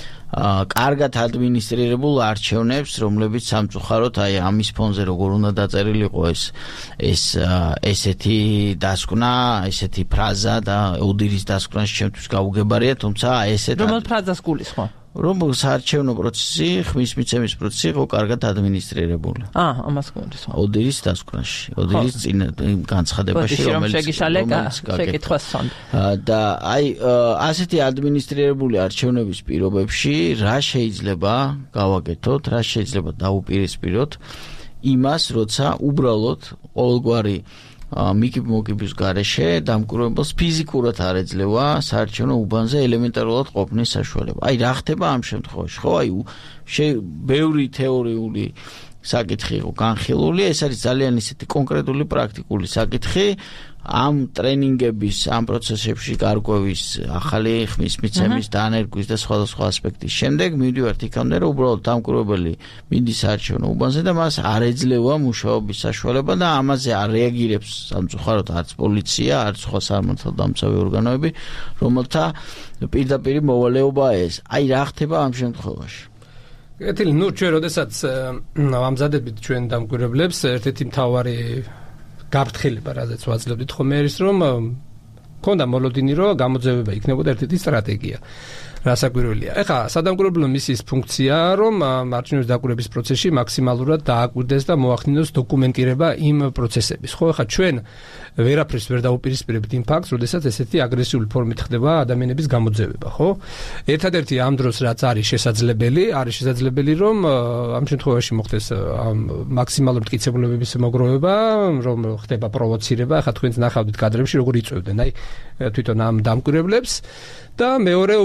კარგად ადმინისტრირებულ არჩევნებს, რომლებიც სამწუხაროდ აი ამის ფონზე როგორ უნდა დაწერილიყო ეს ეს ესეთი დასკვნა, ესეთი ფრაზა და ოდირის დასკვნაში ჩემთვის გაუგებარია, თუმცა ესეთ რომელ ფრაზას გულისხმობ? რომ საარჩევნო პროცესი, ხმის მიცემის პროცესი იყო კარგად ადმინისტრირებული. აა, ამას გულისხმობ. ოდირის დასკვნაში, ოდირის წინ განცხადებაში, რომელიც შეგიშალეკითხვას სვამთ. და აი ასეთი ადმინისტრირებული არჩევნების პირობებში რა შეიძლება გავაკეთოთ, რა შეიძლება დაუპირისპიროთ იმას, როცა უბრალოდ ყოველგვარი მიკიბ-მოკიბის გარეშე დამკვირვებელს ფიზიკურად არ ეძლევა საარჩევნო უბანზე ელემენტარულად ყოფნის საშუალება. აი რა ხდება ამ შემთხვევაში, ხო? აი ბევრი თეორიული საკითხი იყო განხილული, ეს არის ძალიან ისეთი კონკრეტული პრაქტიკული საკითხი. ამ ტრენინგების, ამ პროცესებში გარკვევის, ახალი ხმის მიცემის, დანერგვის და სხვადასხვა ასპექტის შემდეგ მივდივართ იქამდე, რომ უბრალოდ დამკვირვებელი მიდის საარჩევნო უბანზე და მას არ ეძლევა მუშაობის საშუალება და ამაზე არ რეაგირებს სამწუხაროდ არც პოლიცია, არც სხვა სამართალდამცავი ორგანოები, რომელთა პირდაპირ მოვალეობაა ეს. აი რა ხდება ამ შემთხვევაში? კეთილი, ნუ ჩვენ როდესაც ამზადებით ჩვენ დამკვირვებლებს, ერთ-ერთი მთავარი გაფრთხილება, რაზეც ვაძლევდით ხოლმე არის, რომ მქონდა მოლოდინი, რომ გამოძევება იქნებოდა ერთ-ერთი სტრატეგია. რასაკვირველია. ეხლა სადამკვირვებლო მისიის ფუნქცია, რომ არჩევნების დაკვირვების პროცესში მაქსიმალურად დააკვირდეს და მოახდინოს დოკუმენტირება იმ პროცესების. ხო, ეხლა ჩვენ ვერაფერს ვერ დაუპირისპირებთ იმ ფაქტს, როდესაც ესეთი აგრესიული ფორმით ხდება ადამიანების გამოძევება, ხო? ერთადერთი ამ დროს რაც არის შესაძლებელი, არის შესაძლებელი, რომ ამ შემთხვევაში მოხდეს მაქსიმალური მტკიცებულებების მოგროვება, რომ ხდება პროვოცირება. ეხლა თქვენც ნახავდით კადრებში, როგორ იწვევდნენ აი თვითონ ამ დამკვირვებლებს და მეორე უკვე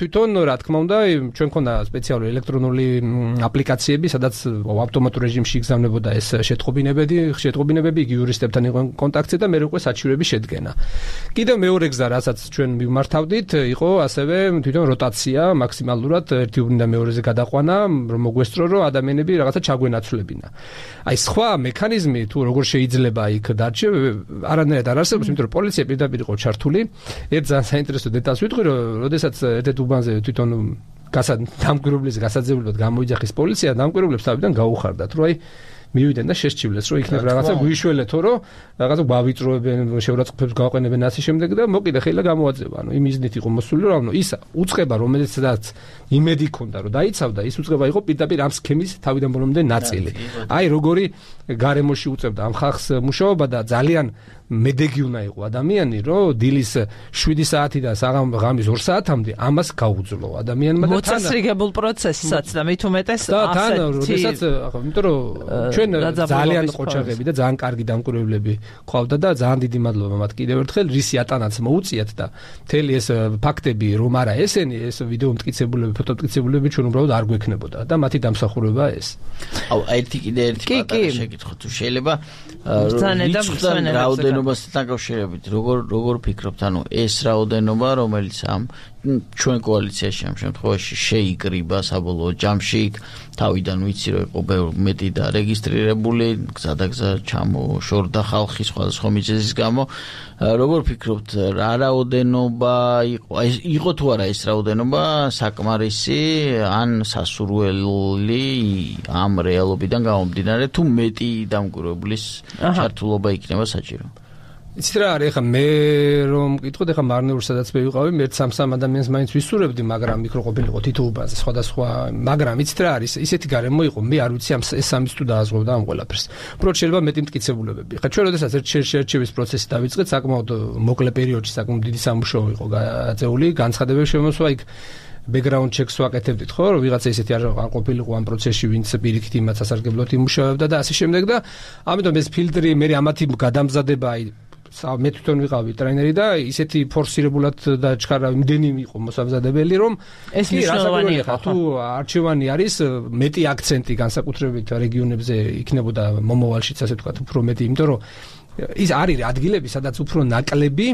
თვითონ რა თქმა უნდა ჩვენ ქონდა სპეციალური ელექტრონული აპლიკაციები, სადაც ავტომატურ რეჟიმში იგზავნებოდა ეს შეტყობინებები, შეტყობინებები იგი იურისტებთან იყვნენ კონტაქტზე და მე უკვე საჩივრების შედგენა. კიდევ მეორე გზა, რასაც ჩვენ მიმართავდით, იყო ასევე თვითონ როტაცია, მაქსიმალურად ერთი უბნიდან მეორეზე გადაყვანა, რომ მოგვესწრო, რომ ადამიანები რაღაცა ჩაგვენაცვლებინა. აი სხვა მექანიზმი თუ როგორ შეიძლება იქ დარჩე, არანაირად არ არსებობს, იმიტომ რომ პოლიცია პირდაპირ იყო ჩართული. ერთ ძალიან საინტერესო დეტალს ვიტყვი, რომ როდესაც ერთ უბანზე თვითონ დამკვირვებლის გასაძიებლად გამოიძახის პოლიცია, დამკვირვებლებს თავიდან გაუხარდათ, რომ აი მივიდნენ და შესჩივლეს, რომ იქნებ რაღაცა გვიშველეთო, რომ რაღაცა გვავიწროებენ, შეურაცხყოფებს გავაყენებენ ასე შემდეგ და მოკიდა ხელა გამოაძევა. ანუ იმ მიზნით იყო მოსული, რომ ის უწყება, რომელიცაც იმედი ქონდა, რომ დაიცავდა, ის უწყება იყო პირდაპირ ამ სქემის თავიდან ბოლომდე ნაწილი. აი როგორი გარემოში უწევდა ამ ხალხს მუშაობა და ძალიან მედეგი უნდა იყო ადამიანი, რომ დილის შვიდი საათიდან ღამის ორ საათამდე ამას გაუძლო ადამიანმა და მოწესრიგებულ პროცესსაც და მით უმეტეს ასეთი და თან, როდესაც, იმიტომ რომ ჩვენ ძალიან ყოჩაღები და ძალიან კარგი დამკვირვებლები ყავდა და ძალიან დიდი მადლობა მათ კიდევ ერთხელ რისი ატანაც მოუწიათ და მთელი ეს ფაქტები რომ არა ესენი, ეს ვიდეო მტკიცებულები, ფოტო მტკიცებულები ჩვენ უბრალოდ არ გვექნებოდა და მათი დამსახურება ეს. აუ, ერთი კიდე ერთი პატარა შეკითხვა თუ შეიძლება რაოდენობასთან დაკავშირებით, როგორ როგორ ფიქრობთ, ანუ ეს რაოდენობა, რომელიც ამ ჩვენ კოალიციაში ამ შემთხვევაში შეიკრიბა საბოლოო ჯამში, თავიდან ვიცი რომ იყო მეტი და რეგისტრირებული, გზადაგზა ჩამოშორდა ხალხი სხვადასხვა მიზეზის გამო. როგორ ფიქრობთ, რა რაოდენობა იყო, იყო თუ არა ეს რაოდენობა საკმარისი ან სასურველი ამ რეალობიდან გამომდინარე, თუ მეტი დამკვირვებლის ჩართულობა იქნება საჭირო? იცით რა არის, ეხლა მე რომ მკითხოთ, ეხლა მარნეულ სადაც მე ვიყავი, მე სამ-სამ ადამიანს მაინც ვისურვებდი, მაგრამ იქ რო ყოფილიყო თითო უბანზე სხვადასხვა, მაგრამ იცით რა არის, ისეთი გარემო იყო, მე არ ვიცი ამ ეს სამის თუ დააზღვევდა ამ ყველაფერს. უბრალოდ შეიძლება მეტი მტკიცებულებები. ეხლა ჩვენ როდესაც ერთ შერჩევის პროცესი დავიწყეთ, საკმაოდ მოკლე პერიოდში საკმაოდ დიდი სამუშაო იყო გაწეული, განცხადებები შემოსვა იქ background checks ვაკეთებდით, ხო, რომ ვიღაცა ისეთი არ ყოფილიყო ამ პროცესში, ვინც პირიქით იმას სასარგებლოდ იმუშავებდა და ასე შემდეგ და ამიტომ ეს ფილტრი მე ამათი გადამზადება აი მე თვითონ ვიყავი ტრენერი და ისეთი ფორსირებულად და ჩქარა იმდენი იყო მოსამზადებელი, რომ ეს მნიშვნელოვანი იყო. თუ არჩევანი არის, მეტი აქცენტი განსაკუთრებით რეგიონებზე იქნებოდა მომავალშიც, ასე ვთქვათ, უფრო მეტი, იმიტომ რომ ის არის ადგილები, სადაც უფრო ნაკლები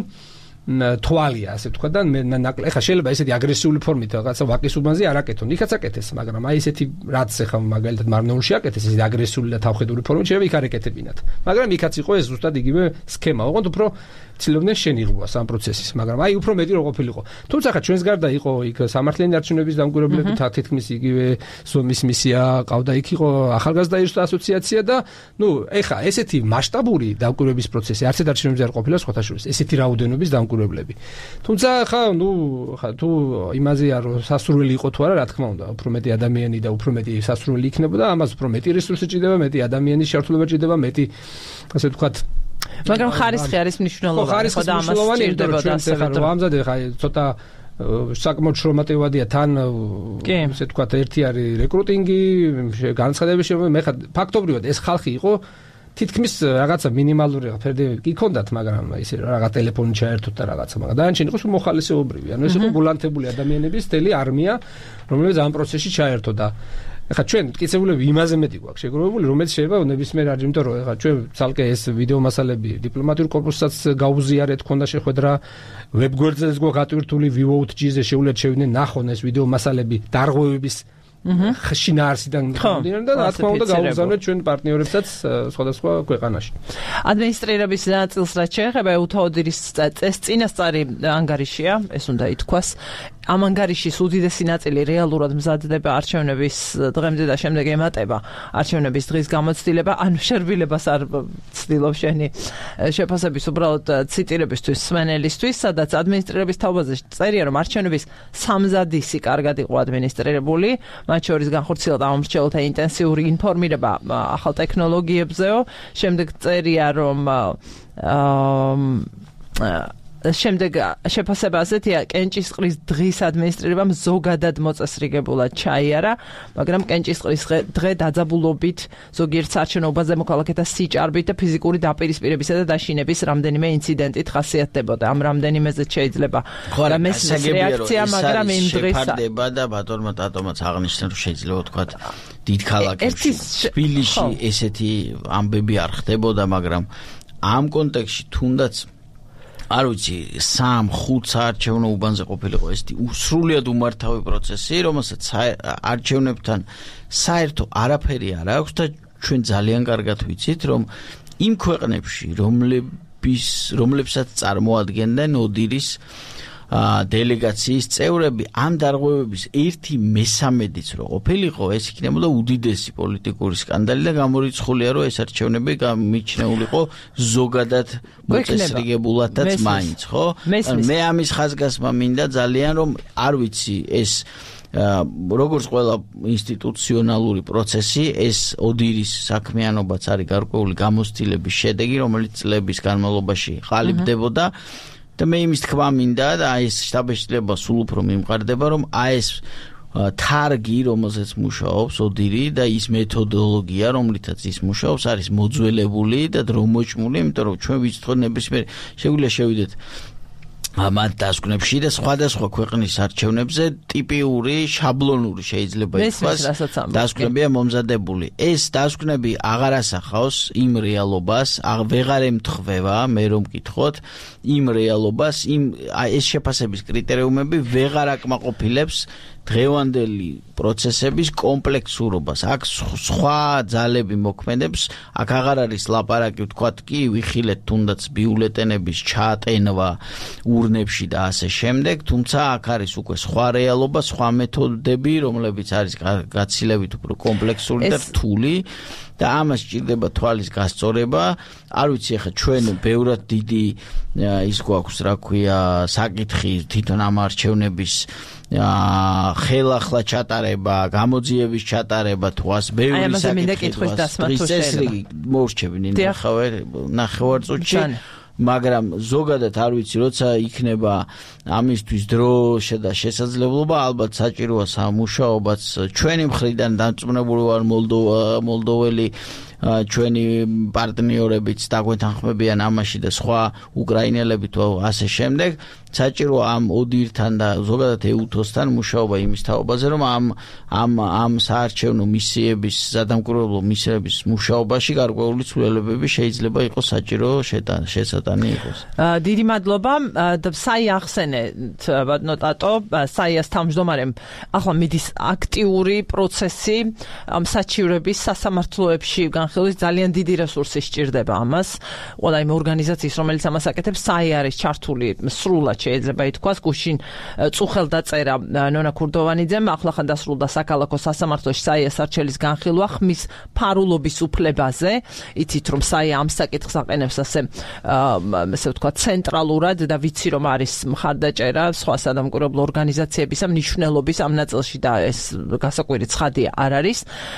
თვალია, ასე ვთქვათ და მე ნაკლები. ეხლა შეიძლება ესეთი აგრესიული ფორმით რაღაცა ვაკის უბანზე არ აკეთონ, იქაც აკეთეს, მაგრამ აი ესეთი რაც ეხლა მაგალითად მარნეულში აკეთეს, ესეთი აგრესიული და თავხედური ფორმით შეიძლება იქ არ ეკეთებინათ. მაგრამ იქაც იყო ეს ზუსტად იგივე სქემა, ოღონდ უფრო ცდილობდნენ შენიღბვას ამ პროცესის, მაგრამ აი უფრო მეტი რო ყოფილიყო. თუმცა ხა ჩვენს გარდა იყო იქ სამართლიანი არჩევნების დამკვირვებლები, თითქმის იგივე ზომის მისია ყავდა, იქ იყო ახალგაზრდა იურისტთა ასოციაცია და ნუ ეხა ესეთი მასშტაბური დამკვირვების პროცესი არც ერთ არჩევნებზე არ ყოფილა სხვათა შორის, ესეთი რაოდენობის დამკვირვებლები. თუმცა ხა ნუ ხა თუ იმაზეა რომ სასურველი იყო თუ არა, რა თქმა უნდა, უფრო მეტი ადამიანი და უფრო მეტი სასურველი იქნებოდა, ამას უფრო მეტი რესურსი ჭირდება, მეტი ადამიანის შართულობა ჭირდება, მეტი ასე ვთქვათ მაგრამ ხარისხი არის მნიშვნელოვანი, ხო და ამას ჭირდებოდა ასე რომ ამზადე ხა ცოტა საკმაოდ შრომატევადია თან ესე ვთქვათ, ერთი არის რეკრუტინგი, განცხადების შემოიღება, მე ხა ფაქტობრივად ეს ხალხი იყო თითქმის რაღაცა მინიმალური ფერდები კი ქონდათ, მაგრამ ისე რაღაც ტელეფონი ჩაერთოთ და რაღაცა, მაგრამ დანარჩენი იყო მოხალისეობრივი, ანუ ეს იყო გულანთებული ადამიანების თელი არმია, რომელიც ამ პროცესში ჩაერთო და ეხლა ჩვენ მტკიცებულები იმაზე მეტი გვაქვს შეგროვებული, რომელიც შეიძლება ნებისმიერ არ, იმიტომ რომ ეხლა ჩვენ ცალკე ეს ვიდეო მასალები დიპლომატიურ კორპუსსაც გავუზიარეთ, ქონდა შეხვედრა, ვებგვერდზეც გვაქვს ატვირთული vivo.gz-ზე შეუძლია შევიდნენ ნახონ ეს ვიდეო მასალები დარღვევების შინაარსიდან გამომდინარე და რა თქმა უნდა გავუგზავნეთ ჩვენ პარტნიორებსაც სხვადასხვა ქვეყანაში. ადმინისტრირების ნაწილს რაც შეეხება უთაოდირის წესწინასწარი ანგარიშია, ეს უნდა ითქვას. ამ ანგარიშის უდიდესი ნაწილი რეალურად მზადდება არჩევნების დღემდე და შემდეგ ემატება არჩევნების დღის გამოცდილება, ანუ შერბილებას არ ცდილობ შენი შეფასების უბრალოდ ციტირებისთვის სვენელისთვის, სადაც ადმინისტრირების თაობაზე წერია, რომ არჩევნების სამზადისი კარგად იყო ადმინისტრირებული, მათ შორის განხორციელდა ამომრჩეველთა ინტენსიური ინფორმირება ახალ ტექნოლოგიებზეო, შემდეგ წერია, რომ შემდეგ შეფასებაზე კენჭისყრის დღის ადმინისტრირებამ ზოგადად მოწესრიგებულად ჩაიარა, მაგრამ კენჭისყრის დღე დაძაბულობით ზოგიერთ საარჩევნოებაზე მოქალაქეთა სიჭარბით და ფიზიკური დაპირისპირებისა და დაშინების რამდენიმე ინციდენტით ხასიათდებოდა. ამ რამდენიმეზე შეიძლება მესმის რეაქცია, მაგრამ იმ დღეს შეფარდება და ბატონმა ტატომაც აღნიშნა, რომ შეიძლება თქვა დიდ ქალაქებში თბილისში ესეთი ამბები არ ხდებოდა, მაგრამ ამ კონტექსტში თუნდაც არ ვიცი, სამ-ხუთ საარჩევნო უბანზე ყოფილიყო ესეთი სრულიად უმართავი პროცესი, რომელსაც არჩევნებთან საერთო არაფერი არ აქვს და ჩვენ ძალიან კარგად ვიცით, რომ იმ ქვეყნებში, რომლების რომლებსაც წარმოადგენდნენ ოდირის დელეგაციის წევრები, ამ დარღვევების ერთი მესამედიც რო ყოფილიყო, ეს იქნებოდა უდიდესი პოლიტიკური სკანდალი და გამორიცხულია, რომ ეს არჩევნები გამიჩნეულიყო ზოგადად მოწესრიგებულადაც მაინც, ხო? მე ამის ხაზგასმა მინდა ძალიან, რომ არ ვიცი ეს როგორც ყველა ინსტიტუციონალური პროცესი, ეს ოდირის საქმიანობაც არის გარკვეული გამოცდილების შედეგი, რომელიც წლების განმავლობაში ყალიბდებოდა. და მე იმის თქვა მინდა და აი ეს შტაბ-შტაბება სულ უფრო მიმყარდება, რომ აი ეს თარგი, რომელზეც მუშაობს ოდირი და ის მეთოდოლოგია, რომლითაც ის მუშაობს, არის მოძველებული და დრომოჭმული, იმიტომ რომ ჩვენ ვიცით ნებისმიერ შეგვიძლია შევიდეთ ამათ დასკვნებში და სხვადასხვა ქვეყნის არჩევნებზე ტიპიური, შაბლონური შეიძლება ითქვას დასკვნებია მომზადებული. ეს დასკვნები აღარ ასახავს იმ რეალობას, ვეღარ ემთხვევა, მე რომ მკითხოთ, იმ რეალობას, იმ ეს შეფასების კრიტერიუმები ვეღარ აკმაყოფილებს დღევანდელი პროცესების კომპლექსურობას. აქ სხვა ძალები მოქმედებს, აქ აღარ არის ლაპარაკი, ვთქვათ კი, ვიხილეთ თუნდაც ბიულეტენების ჩაატენვა ურნებში და ასე შემდეგ, თუმცა აქ არის უკვე სხვა რეალობა, სხვა მეთოდები, რომლებიც არის გაცილებით უფრო კომპლექსური და რთული და ამას სჭირდება თვალის გასწორება. არ ვიცი, ახლა ჩვენ ბევრად დიდი ის გვაქვს, რა ქვია, საკითხი თვითონ ამ არჩევნების ხელახლა ჩატარება, გამოძიების ჩატარება, თუ ას ბევრი საკითხი მორჩები ნახევარწუთში, მაგრამ ზოგადად არ ვიცი, როცა იქნება ამისთვის დრო და შესაძლებლობა, ალბათ საჭიროა სამუშაობაც ჩვენი მხრიდან დარწმუნებული ვარ მოლდოველი ჩვენი პარტნიორებიც დაგვეთანხმებიან ამაში და სხვა უკრაინელები თუ ასე შემდეგ. საჭიროა ამ ოდირთან და ზოგადად ეუთოსთან მუშაობა იმის თაობაზე, რომ ამ ამ ამ საარჩევნო მისიების, სადამკვირვებლო მისიების მუშაობაში გარკვეული ცვლილებები შეიძლება იყოს საჭირო შესატანი იყოს. დიდი მადლობა. საი ახსენე ბატონო ტატო, საიას თავმჯდომარემ ახლა მიდის აქტიური პროცესი ამ საჩივრების სასამართლოებში განხილვის ძალიან დიდი რესურსი სჭირდება ამას. ყველა იმ ორგანიზაციის, რომელიც ამას აკეთებს, საი არის ჩართული სრულად შეიძლება ითქვას, გუშინ წუხელ დაწერა ნონა ქურდოვანიძემ, ახლახან დასრულდა საქალაქო სასამართლოში საიას არჩელის განხილვა ხმის ფარულობის უფლებაზე. იცით რომ საი ამ საკითხს აყენებს ასე ესე ვთქვათ ცენტრალურად და ვიცი რომ არის მხარდაჭერა სხვა სადამკვირვებლო ორგანიზაციებისა მნიშვნელობის ამ ნაწილში და ეს გასაკვირი ცხადია არ არის.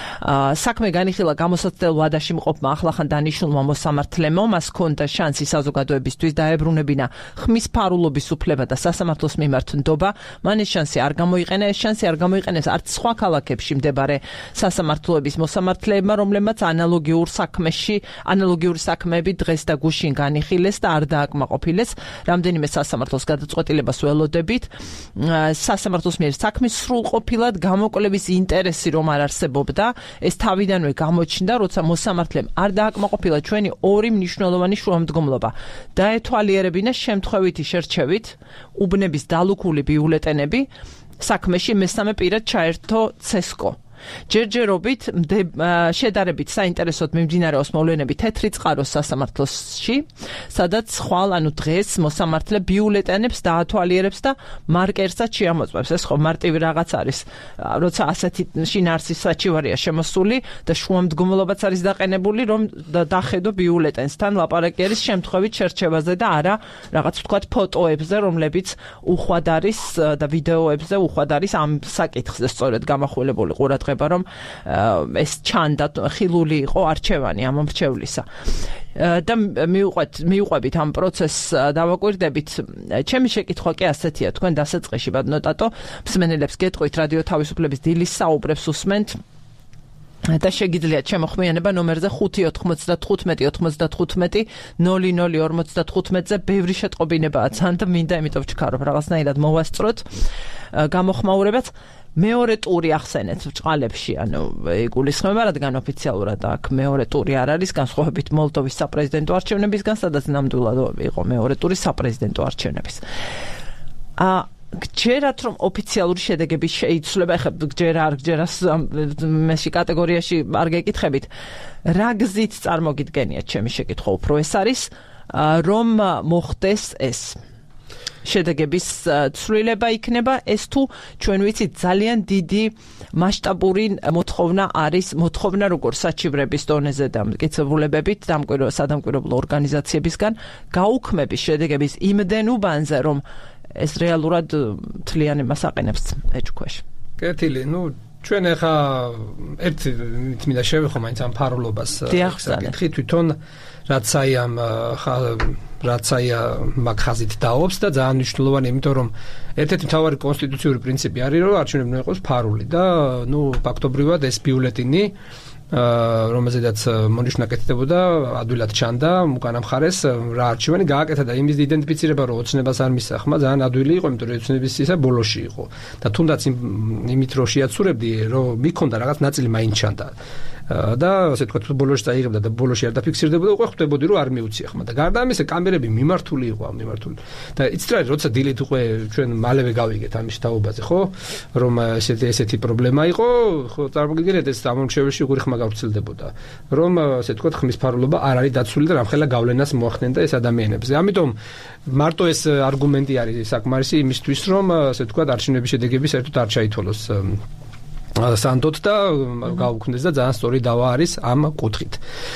საქმე განიხილა გამოსაცდელ ვადაში მყოფმა ახლახან დანიშნულმა მოსამართლემ, მას ჰქონდა შანსი საზოგადოებისთვის დაებრუნებინა ხმის ფარულობის უფლება და სასამართლოს მიმართ ნდობა. მან ეს შანსი არ გამოიყენა, ეს შანსი არ გამოიყენეს არც სხვა ქალაქებში მდებარე სასამართლოების მოსამართლეებმა, რომლებმაც ანალოგიურ საქმეში, ანალოგიური საქმეები დღეს და გუშინ განიხილეს და არ დააკმაყოფილეს. რამდენიმე სასამართლოს გადაწყვეტილებას ველოდებით. სასამართლოს მიერ საქმის სრულყოფილად გამოკვლევის ინტერესი რომ არ არსებობდა, ეს თავიდანვე გამოჩნდა, როცა მოსამართლემ არ დააკმაყოფილა ჩვენი ორი მნიშვნელოვანი შუამდგომლობა. დაეთვალიერებინა შემთხვევითი შერჩევით უბნების დალუქული ბიულეტენები, საქმეში მესამე პირად ჩაერთო ცესკო. ჯერჯერობით შედარებით საინტერესოდ მიმდინარეობს მოვლენები თეთრი წყაროს სასამართლოში, სადაც ხვალ ანუ დღეს მოსამართლე ბიულეტენებს დაათვალიერებს და მარკერსაც შეამოწმებს. ეს ხო მარტივი რაღაც არის, როცა ასეთი შინაარსის საჩივარია შემოსული და შუამდგომლობაც არის დაყენებული, რომ დახედო ბიულეტენსთან. ლაპარაკი არის შემთხვევით შერჩევაზე და არა რაღაც ვთქვათ ფოტოებზე, რომლებიც უხვად არის და ვიდეოებზე უხვად არის ამ საკითხზე სწორედ გამახვილებული ყურადღება, რომ ეს ჩანდა ხილული იყო არჩევანი ამ მრჩევლისა. და მივყვეთ მივყვებით ამ პროცესს დავაკვირდებით. ჩემი შეკითხვა კი ასეთია, თქვენ დასაწყისში ბატონოტატო მსმენელებს გეტყვით რადიო თავისუფლების დილის საუბრებს უსმენთ და შეგიძლიათ შემოხმიანება ნომერზე ხუთი ოთხმოცდათხუთმეტი ოცდათხუთმეტი ნული ნული ორმოცდათხუთმეტზე ბევრი შეტყობინებაა თან და მინდა იმიტომ ვჩქარობ რაღაცნაირად მოვასწროთ გამოხმაურებაც. მეორე ტური ახსენეთ ბჭყალებში, ანუ იგულისხმება, რადგან ოფიციალურად აქ მეორე ტური არ არის, განსხვავებით მოლდოვის საპრეზიდენტო არჩევნებისგან, სადაც ნამდვილად იყო მეორე ტური საპრეზიდენტო არჩევნების. აა გჯერათ რომ ოფიციალური შედეგები შეიცვლება, ეხლა გჯერა არ გჯერას მეში კატეგორიაში არ გეკითხებით. რა გზით წარმოგიდგენიათ ჩემი შეკითხვა უფრო ეს არის, რომ მოხდეს ეს შედეგების ცვლილება იქნება ეს თუ ჩვენ ვიცით ძალიან დიდი მასშტაბური მოთხოვნა არის მოთხოვნა როგორც საჩივრების დონეზე და მტკიცებულებებით დამკვირვებელ სადამკვირვებლო ორგანიზაციებისგან გაუქმების შედეგების იმდენ უბანზე რომ ეს რეალურად მთლიანი მასაყენებს ეჭქვეშ. კეთილი, ну ჩვენ ახლა ერთ მინდა შევეხო მაინც ამ ფარულობას საკითხი თვითონ რაც აი ამ რაც აი მაგ ხაზით დაობს და ძალიან მნიშვნელოვანი, იმიტომ რომ ერთ-ერთი მთავარი კონსტიტუციური პრინციპი არის რომ არჩევნები უნდა იყოს ფარული და ну ფაქტობრივად ეს ბიულეტინი რომელზედაც მონიშნა კეთდებოდა ადვილად ჩანდა უკანა მხარეს რა არჩევანი გააკეთა და იმის იდენტიფიცირება რომ ოცნებას არ მისახმა ძალიან ადვილი იყო, იმიტომ რომ ოცნების ისა ბოლოში იყო და თუნდაც იმით რომ შეაცურებდი რომ მიქონდა რაღაც ნაწილი მაინც ჩანდა და ასე თქვა თუ ბოლოში წაიღებდა და ბოლოში არ დაფიქსირდებოდა უკვე ხვდებოდი რომ არ მიუცია ხმა და გარდა ამისა კამერები მიმართული იყო ამ მიმართული და იცით რა როცა დილით უკვე ჩვენ მალევე გავიგეთ ამის თაობაზე ხო რომ ესეთი ესეთი პრობლემა იყო ხო წარმოგიდგენთ ეს ამომრჩეველი უღური ხმა გავრცელდებოდა რომ ასე თქვა ხმის ფარულობა არ არის დაცული და რამხელა გავლენას მოახდენდა ეს ადამიანებზე ამიტომ მარტო ეს არგუმენტი არის საკმარისი იმისთვის რომ ასე თქვა არჩევნების შედეგები საერთოდ არ ჩაითვალოს სანდოთ და გაუქმდეს და ძალიან სწორი დავა არის ამ კუთხით.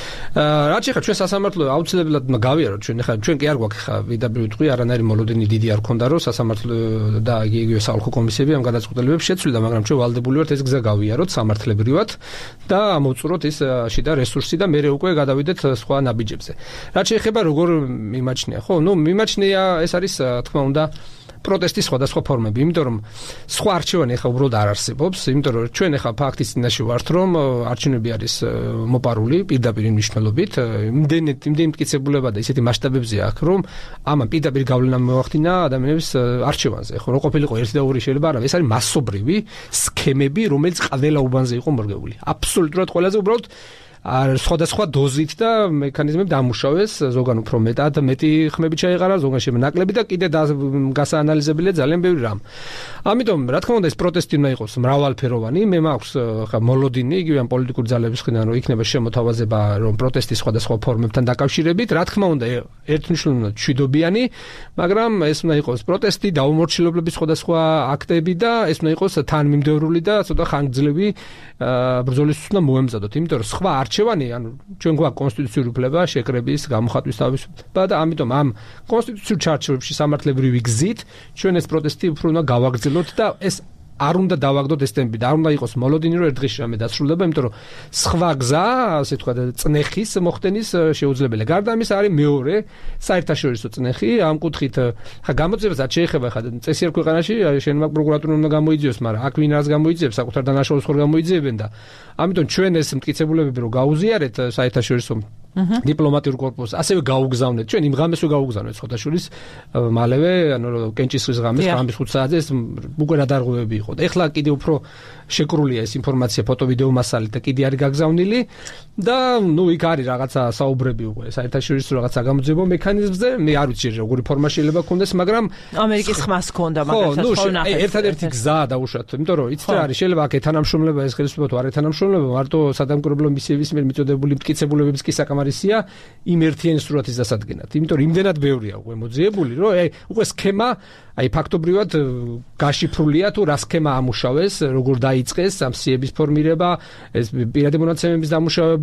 რაც ახლა ჩვენ სასამართლო აუცილებლად გავიაროთ ჩვენ ახლა ჩვენ კი არ გვაქვს ახლა ვიდაბრი ვიტყვი არანაირი მოლოდინი დიდი არ ქონდა რომ სასამართლო და იგივე საოლქო კომისიები ამ გადაწყვეტილებებს შეცვლიდა, მაგრამ ჩვენ ვალდებული ვართ ეს გზა გავიაროთ სამართლებრივად და ამოვწუროთ ის შიდა რესურსი და მერე უკვე გადავიდეთ სხვა ნაბიჯებზე. რაც შეეხება როგორ მიმაჩნია, ხო, ნუ მიმაჩნია ეს არის თქმა უნდა პროტესტის სხვადასხვა ფორმები, იმიტომ რომ სხვა არჩევანი ახლა უბრალოდ არ არსებობს, იმიტომ რომ ჩვენ ახლა ფაქტის წინაშე ვართ, რომ არჩევნები არის მოპარული პირდაპირ მნიშვნელობით, იმდენი იმდენი მტკიცებულება და ისეთი მასშტაბებზე აქვს, რომ ამან პირდაპირ გავლენა მოახდინა ადამიანების არჩევანზე. ხო, რო ყოფილიყო ერთი და ორი შეიძლება არა, ეს არის მასობრივი სქემები, რომელიც ყველა უბანზე იყო მორგებული. აბსოლუტურად ყველაზე უბრალოდ არ სხვადასხვა დოზით და მექანიზმები დამუშავეს, ზოგან უფრო მეტად მეტი ხმები ჩაეყარა, ზოგან შეიძლება ნაკლები და კიდე გასაანალიზებელია ძალიან ბევრი რამ. ამიტომ, რა თქმა უნდა, ეს პროტესტი უნდა იყოს მრავალფეროვანი. მე მაქვს ხა მოლოდინი, იგივე ამ პოლიტიკური ძალების მხრიდან, რომ იქნება შემოთავაზება, რომ პროტესტის სხვადასხვა ფორმებთან დაკავშირებით, რა თქმა უნდა, ერთმნიშვნელოვნად მშვიდობიანი, მაგრამ ეს უნდა იყოს პროტესტი, დაუმორჩილებლობის სხვადასხვა აქტები და ეს უნდა იყოს თანმიმდევრული და ცოტა ხანგრძლივი ბრძოლის უნდა მოემზადოთ, იმიტომ რომ სხვა არჩევანი, ანუ ჩვენ გვაქვს კონსტიტუციური უფლება შეკრების, გამოხატვის თავისუფლება და ამიტომ ამ კონსტიტუციურ ჩარჩოებში სამართლებრივი გზით ჩვენ ეს პროტესტი უფრო უნდა გავაგრძელოთ და ეს არ უნდა დავაგდოთ ეს ტემპი და არ უნდა იყოს მოლოდინი რომ ერთ დღეში რამე დაცრულდება, იმიტომ რომ სხვა გზა, ასე თქვა, წნეხის მოხდენის შეუძლებელია. გარდა ამისა არის მეორე საერთაშორისო წნეხი, ამ კუთხით ხა გამოძიებაც შეეხება ხა წესიერ ქვეყანაში შენ მაგ პროკურატურამ უნდა გამოიძიოს, მაგრამ აქ ვინ არს გამოიძიებს, საკუთარ დანაშაულს ხარ გამოიძიებენ და ამიტომ ჩვენ ეს მტკიცებულებები რომ გაუზიარეთ საერთაშორისო დიპლომატიურ კორპუსს, ასევე გაუგზავნეთ. ჩვენ იმ ღამეს რო გაუგზავნეთ ხოთაშურის მალევე, ანუ კენჭისყრის ღამეს, ღამის ხუთ საათზე ეს უკვე რადარღვევები იყო. ეხლა კიდე უფრო შეკრულია ეს ინფორმაცია ფოტო-ვიდეო მასალით და კიდე არის გაგზავნილი და ნუ იქ არის რაღაცა საუბრები უკვე საერთაშორისო რაღაცა გამოძიებო მექანიზმზე. მე არ ვიცი როგორი ფორმა შეიძლება ქონდეს, მაგრამ ამერიკის ხმას ქონდა მაგალითად ხო ნახეთ. ერთადერთი გზაა დაუშვათ, იმიტომ რომ იცით რა არის, შეიძლება აქ ეთანამშრომლება ეს ხელისუფლება თუ არ ეთანამშრომლება, მარტო სადამკვირვებლო მისიების მიერ მიწოდებული მტკიცებულებების კი საკამარისია იმ ერთიანი სურათის დასადგენად. იმიტომ რომ იმდენად ბევრია უკვე მოძიებული, რომ აი უკვე სქემა აი ფაქტობრივად გაშიფრულია თუ რა სქემა ამუშავეს, როგორ დაიწყეს ამ სიების ფორმირება, ეს პირადი მონაცემების დამუშავება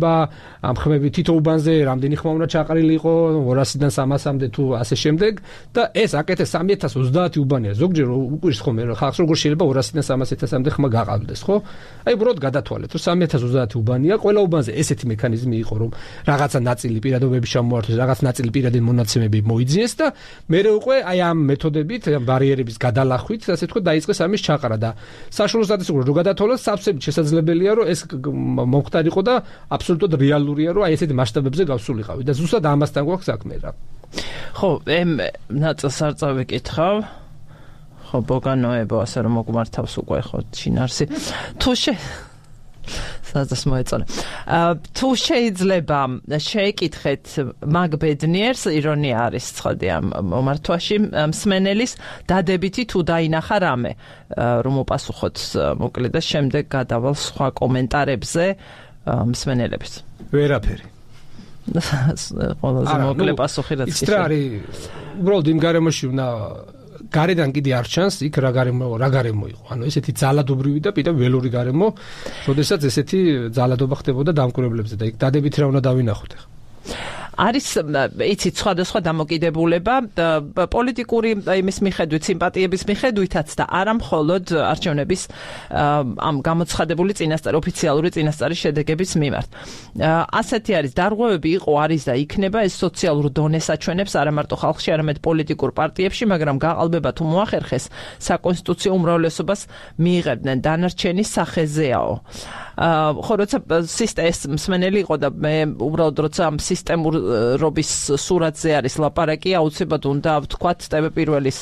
ითვლება ამ ხმები თითო უბანზე რამდენი ხმა უნდა ჩაყრილი იყო ორასიდან სამასამდე თუ ასე შემდეგ და ეს აკეთეს სამი ათას ოცდაათი უბანია ზოგჯერ უკვირს ხომ ხალხს როგორ შეიძლება ორასიდან სამას ათასამდე ხმა გაყალბდეს ხო აი უბრალოდ გადათვალეთ რომ სამი ათას ოცდაათი უბანია ყველა უბანზე ესეთი მექანიზმი იყო რომ რაღაცა ნაწილი პირადობები ჩამოართვეს რაღაც ნაწილი პირადი მონაცემები მოიძიეს და მერე უკვე აი ამ მეთოდებით ამ ბარიერების გადალახვით ასე თქვა დაიწყეს ამის ჩაყრა და საშუალო სტატისტიკურად რო გადათვალოთ სავსებით შესაძლებელია რომ ეს მომხდარიყო და აბსოლუტურად რეალურია რომ აი ესეთი მასშტაბებზე გავსულიყავი და ზუსტად ამასთან გვაქვს საქმე რა ხო ემ ნაწილს არ წავიკითხავ ხო ბოგანოებო ასე რომ მოგმართავს უკვე ხო შინარსი თუ შე სადაც მოეწონა თუ შეიძლება შეეკითხეთ მაგ ბედნიერს ირონია არის ცხადია ამ მომართვაში მსმენელის დადებითი თუ დაინახა რამე რომ უპასუხოთ მოკლედ და შემდეგ გადავალ სხვა კომენტარებზე მსმენელებს ვერაფერი ყველაზე მოკლე პასუხი რაც ის რა არის უბრალოდ იმ გარემოში უნდა გარედან კიდე არ ჩანს იქ რა გარემო რა გარემო იყო ანუ ესეთი ძალადობრივი და კიდევ ველური გარემო როდესაც ესეთი ძალადობა ხდებოდა დამკვირვებლებზე და იქ დადებითი რა უნდა დავინახოთ ახლა არის იცით სხვადასხვა დამოკიდებულება პოლიტიკური იმის მიხედვით სიმპათიების მიხედვითაც და არა მხოლოდ არჩევნების ამ გამოცხადებული წინასწარ ოფიციალური წინასწარი შედეგების მიმართ ასეთი არის დარღვევები იყო არის და იქნება ეს სოციალურ დონეს აჩვენებს არა მარტო ხალხში არამედ პოლიტიკურ პარტიებში მაგრამ გაყალბება თუ მოახერხეს საკონსტიტუციო უმრავლესობას მიიღებდნენ დანარჩენი სახეზეაო ხო როცა სისტემის მსმენელი იყო და მე უბრალოდ როცა ამ სისტემურ რობის სურათზე არის ლაპარაკი აუცილებლად უნდა ვთქვათ ტევ პირველის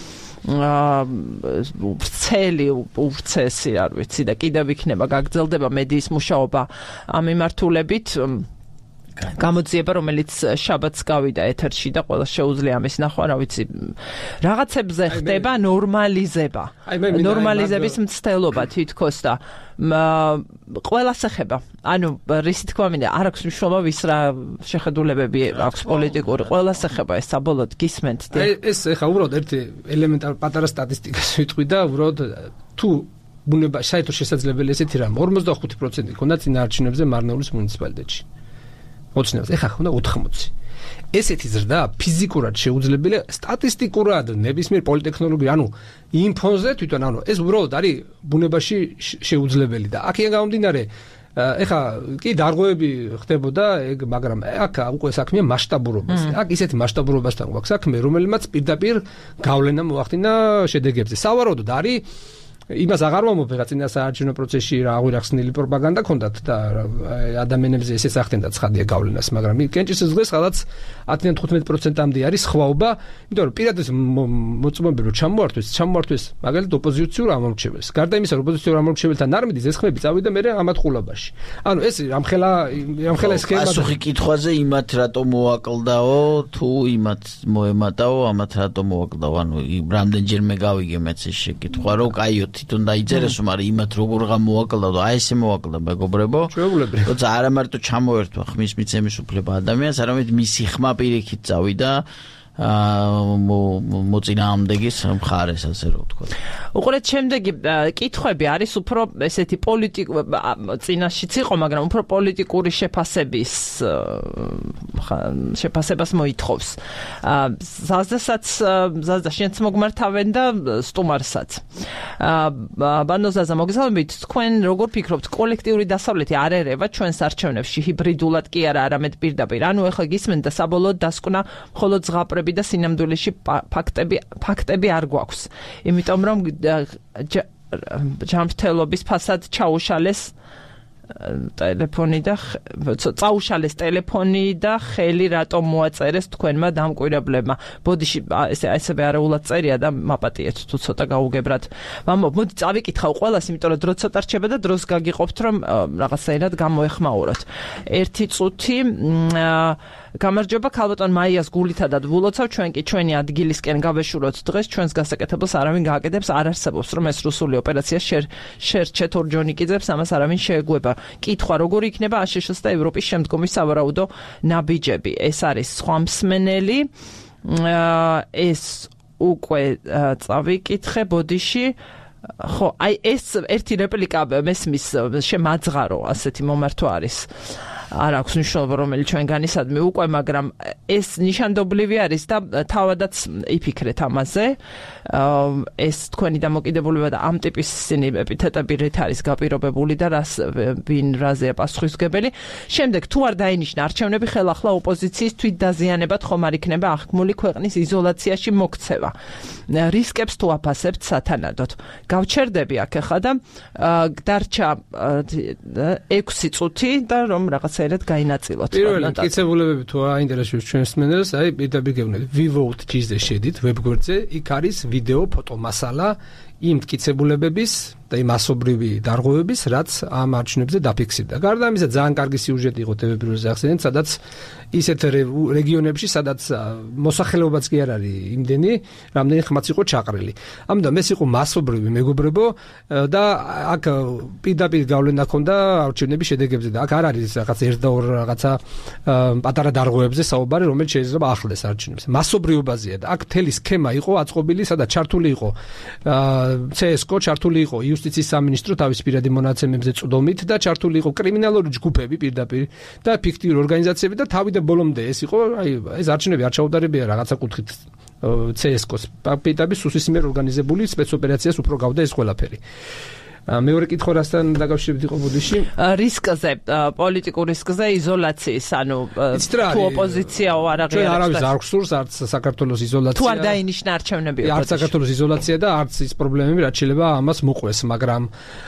ვრცელი ურცესი არ ვიცი და კიდევ იქნება გაგრძელდება მედიის მუშაობა ამ მიმართულებით გამოძიება რომელიც შაბათს გავიდა ეთერში და ყველა შეუძლია ამის ნახვა რა ვიცი რაღაცებზე ხდება ნორმალიზება ნორმალიზების მცდელობა თითქოს და ყველას ეხება ანუ რისი თქვა მინდა არ აქვს მნიშვნელობა ვის რა შეხედულებები აქვს პოლიტიკური ყველას ეხება ეს საბოლოოდ გისმენთ აი ეს ეხა უბრალოდ ერთი ელემენტარ პატარა სტატისტიკას ვიტყვი და უბრალოდ თუ ბუნება საერთოდ შესაძლებელი ესეთი რამ ორმოცდახუთი პროცენტი ქონდა წინაარჩევნებზე მარნეულის მუნიციპალიტეტში ოცნებას ეხა ხონდა ოთხმოცი ესეთი ზრდა ფიზიკურად შეუძლებელია სტატისტიკურად ნებისმიერ პოლიტექნოლოგიურ ანუ იმ ფონზე თვითონ ანუ ეს უბრალოდ არის ბუნებაში შეუძლებელი და აქედან გამომდინარე ეხა კი დარღვევები ხდებოდა ეგ მაგრამ აქ უკვე საქმეა მასშტაბურობაზე აქ ისეთი მასშტაბურობასთან გვაქვს საქმე რომელმაც პირდაპირ გავლენა მოახდინა შედეგებზე სავარაუდოდ არის იმას აღარ მომოფერა წინა საარჩევნო პროცესში რა აღვირახსნილი პროპაგანდა ქონდათ და ადამიანებზე ესეც ახდენდა ცხადია გავლენას მაგრამ კენჭისის დღეს ხალხ ათიდან თხუთმეტი პროცენტამდე არის ხვაობა იმიტომ რომ პირადად მოწმობები რომ ჩამოართვეს ჩამოართვეს მაგალითად ოპოზიციურ ამორჩეველს გარდა იმისა რომ ოპოზიციურ ამორჩეველთან არ მიდის ეს ხმები წავიდა მე ამათ ყულობაში ანუ ეს ამხელა ამხელა სქემა პასუხი კითხვაზე იმათ რატომ მოაკლდაო თუ იმათ მოემატაო ამათ რატომ მოაკლდაო ანუ რამდენჯერმე გავიგე მეც ეს შეკითხვა რომ კაიო თვითონ დაიწერესო, მაგრამ იმათ როგორ გამოაკლდა და აი ესე მოაკლდა მეგობრებო. ჩვეულებრივ. როცა არა მარტო ჩამოერთვა ხმის მიცემის უფლება ადამიანს, არამედ მისი ხმა პირიქით წავიდა მოწინააღმდეგის მხარეს, ასე რომ ვთქვა. უყურეთ, შემდეგი კითხვები არის უფრო ესეთი პოლიტიკ წინაშიც იყო, მაგრამ უფრო პოლიტიკური შეფასების შეფასებას მოითხოვს. ზაზდასაც ზაზდა შენც მოგმართავენ და სტუმარსაც. ბანო ზაზა მოგესალმებით, თქვენ როგორ ფიქრობთ, კოლექტიური დასავლეთი არ ერევა ჩვენს არჩევნებში ჰიბრიდულად კი არა, არამედ პირდაპირ. ანუ ეხლა გისმენთ და საბოლოოდ დასკვნა მხოლოდ ზღაპრები და სინამდვილეში ფაქტები ფაქტები არ გვაქვს. იმიტომ რომ ჯანმრთელობის ფასად ჩაუშალეს ტელეფონი და წაუშალეს ტელეფონი და ხელი რატომ მოაწერეს თქვენმა დამკვირვებლებმა. ბოდიში ესე ესევე არაულად წერია და მაპატიეთ თუ ცოტა გაუგებრად. მამო, მოდი წავიკითხავ ყველას, იმიტომ რომ დრო ცოტა რჩება და დროს გაგიყოფთ რომ რაღაცაერად გამოეხმაუროთ. ერთი წუთი გამარჯობა ქალბატონ მაიას გულითადად ვულოცავ ჩვენ კი ჩვენი ადგილისკენ გავეშუროთ დღეს ჩვენს გასაკეთებელს არავინ გააკეთებს არ არსებობს რომ ეს რუსული ოპერაცია შერჩეთ ორჯონიკიძებს ამას არავინ შეეგუება კითხვა როგორი იქნება აშშ-ს და ევროპის შემდგომი სავარაუდო ნაბიჯები ეს არის სხვა მსმენელი ეს უკვე წავიკითხე ბოდიში ხო აი ეს ერთი რეპლიკა მესმის შემაძღარო ასეთი მომართვა არის არ აქვს მნიშვნელობა რომელი ჩვენგანისადმი უკვე, მაგრამ ეს ნიშანდობლივი არის და თავადაც იფიქრეთ ამაზე. ეს თქვენი დამოკიდებულება და ამ ტიპის ეპითეტები რით არის გაპირობებული და რას ვინ რაზეა პასუხისმგებელი. შემდეგ თუ არ დაინიშნა არჩევნები, ხელახლა ოპოზიციის თვითდაზიანებად ხომ არ იქნება აღქმული ქვეყნის იზოლაციაში მოქცევა. რისკებს თუ აფასებთ სათანადოდ. გავჩერდები აქ ახლა და დარჩა ექვსი წუთი და რომ რაღაცაერად გაინაწილოთ. პირველი მტკიცებულებები თუ აინტერესებს ჩვენს მსმენელს, აი პირდაპირ გეუბნებით ვივოუტ.gr-ზე შედით ვებგვერდზე, იქ არის ვიდეო, ფოტო მასალა იმ მტკიცებულებების და იმ მასობრივი დარღვევების, რაც ამ არჩევნებზე დაფიქსირდა. გარდა ამისა, ძალიან კარგი სიუჟეტი იყო ტევ პირველზე ახსენეთ, სადაც ისეთ რეგიონებში, სადაც მოსახლეობაც კი არ არის იმდენი, რამდენი ხმაც იყო ჩაყრილი. ამიტომ ეს იყო მასობრივი მეგობრებო და აქ პირდაპირ გავლენა ჰქონდა არჩევნების შედეგებზე და აქ არ არის რაღაც ერთ და ორ რაღაცა პატარა დარღვევებზე საუბარი, რომელიც შეიძლება ახლდეს არჩევნებს. მასობრიობაზეა და აქ მთელი სქემა იყო აწყობილი, სადაც ჩართული იყო ცსკო, ჩართული იყო იუსტიციის სამინისტრო თავის პირადი მონაცემებზე წვდომით და ჩართული იყო კრიმინალური ჯგუფები პირდაპირ და ფიქტიური ორგანიზაციები და თავი და ბოლომდე ეს იყო, აი ეს არჩევნები არ ჩაუდარებია რაღაცა კუთხით ცსკოს პირდაპირ სუსის მიერ ორგანიზებული სპეცოპერაციას უფრო გავდა ეს ყველაფერი. მეორე კითხვა რასთან დაკავშირებით იყო ბუდიში? რისკზე, პოლიტიკურ რისკზე, იზოლაციის, ანუ თუ ოპოზიცია არ აღიარებს. ჩვენ არავის არ გვსურს არც საქართველოს იზოლაცია. თუ არ დაინიშნა არჩევნები არც საქართველოს იზოლაცია და არც ის პრობლემები, რაც შეიძლება ამას მოყვეს, მაგრამ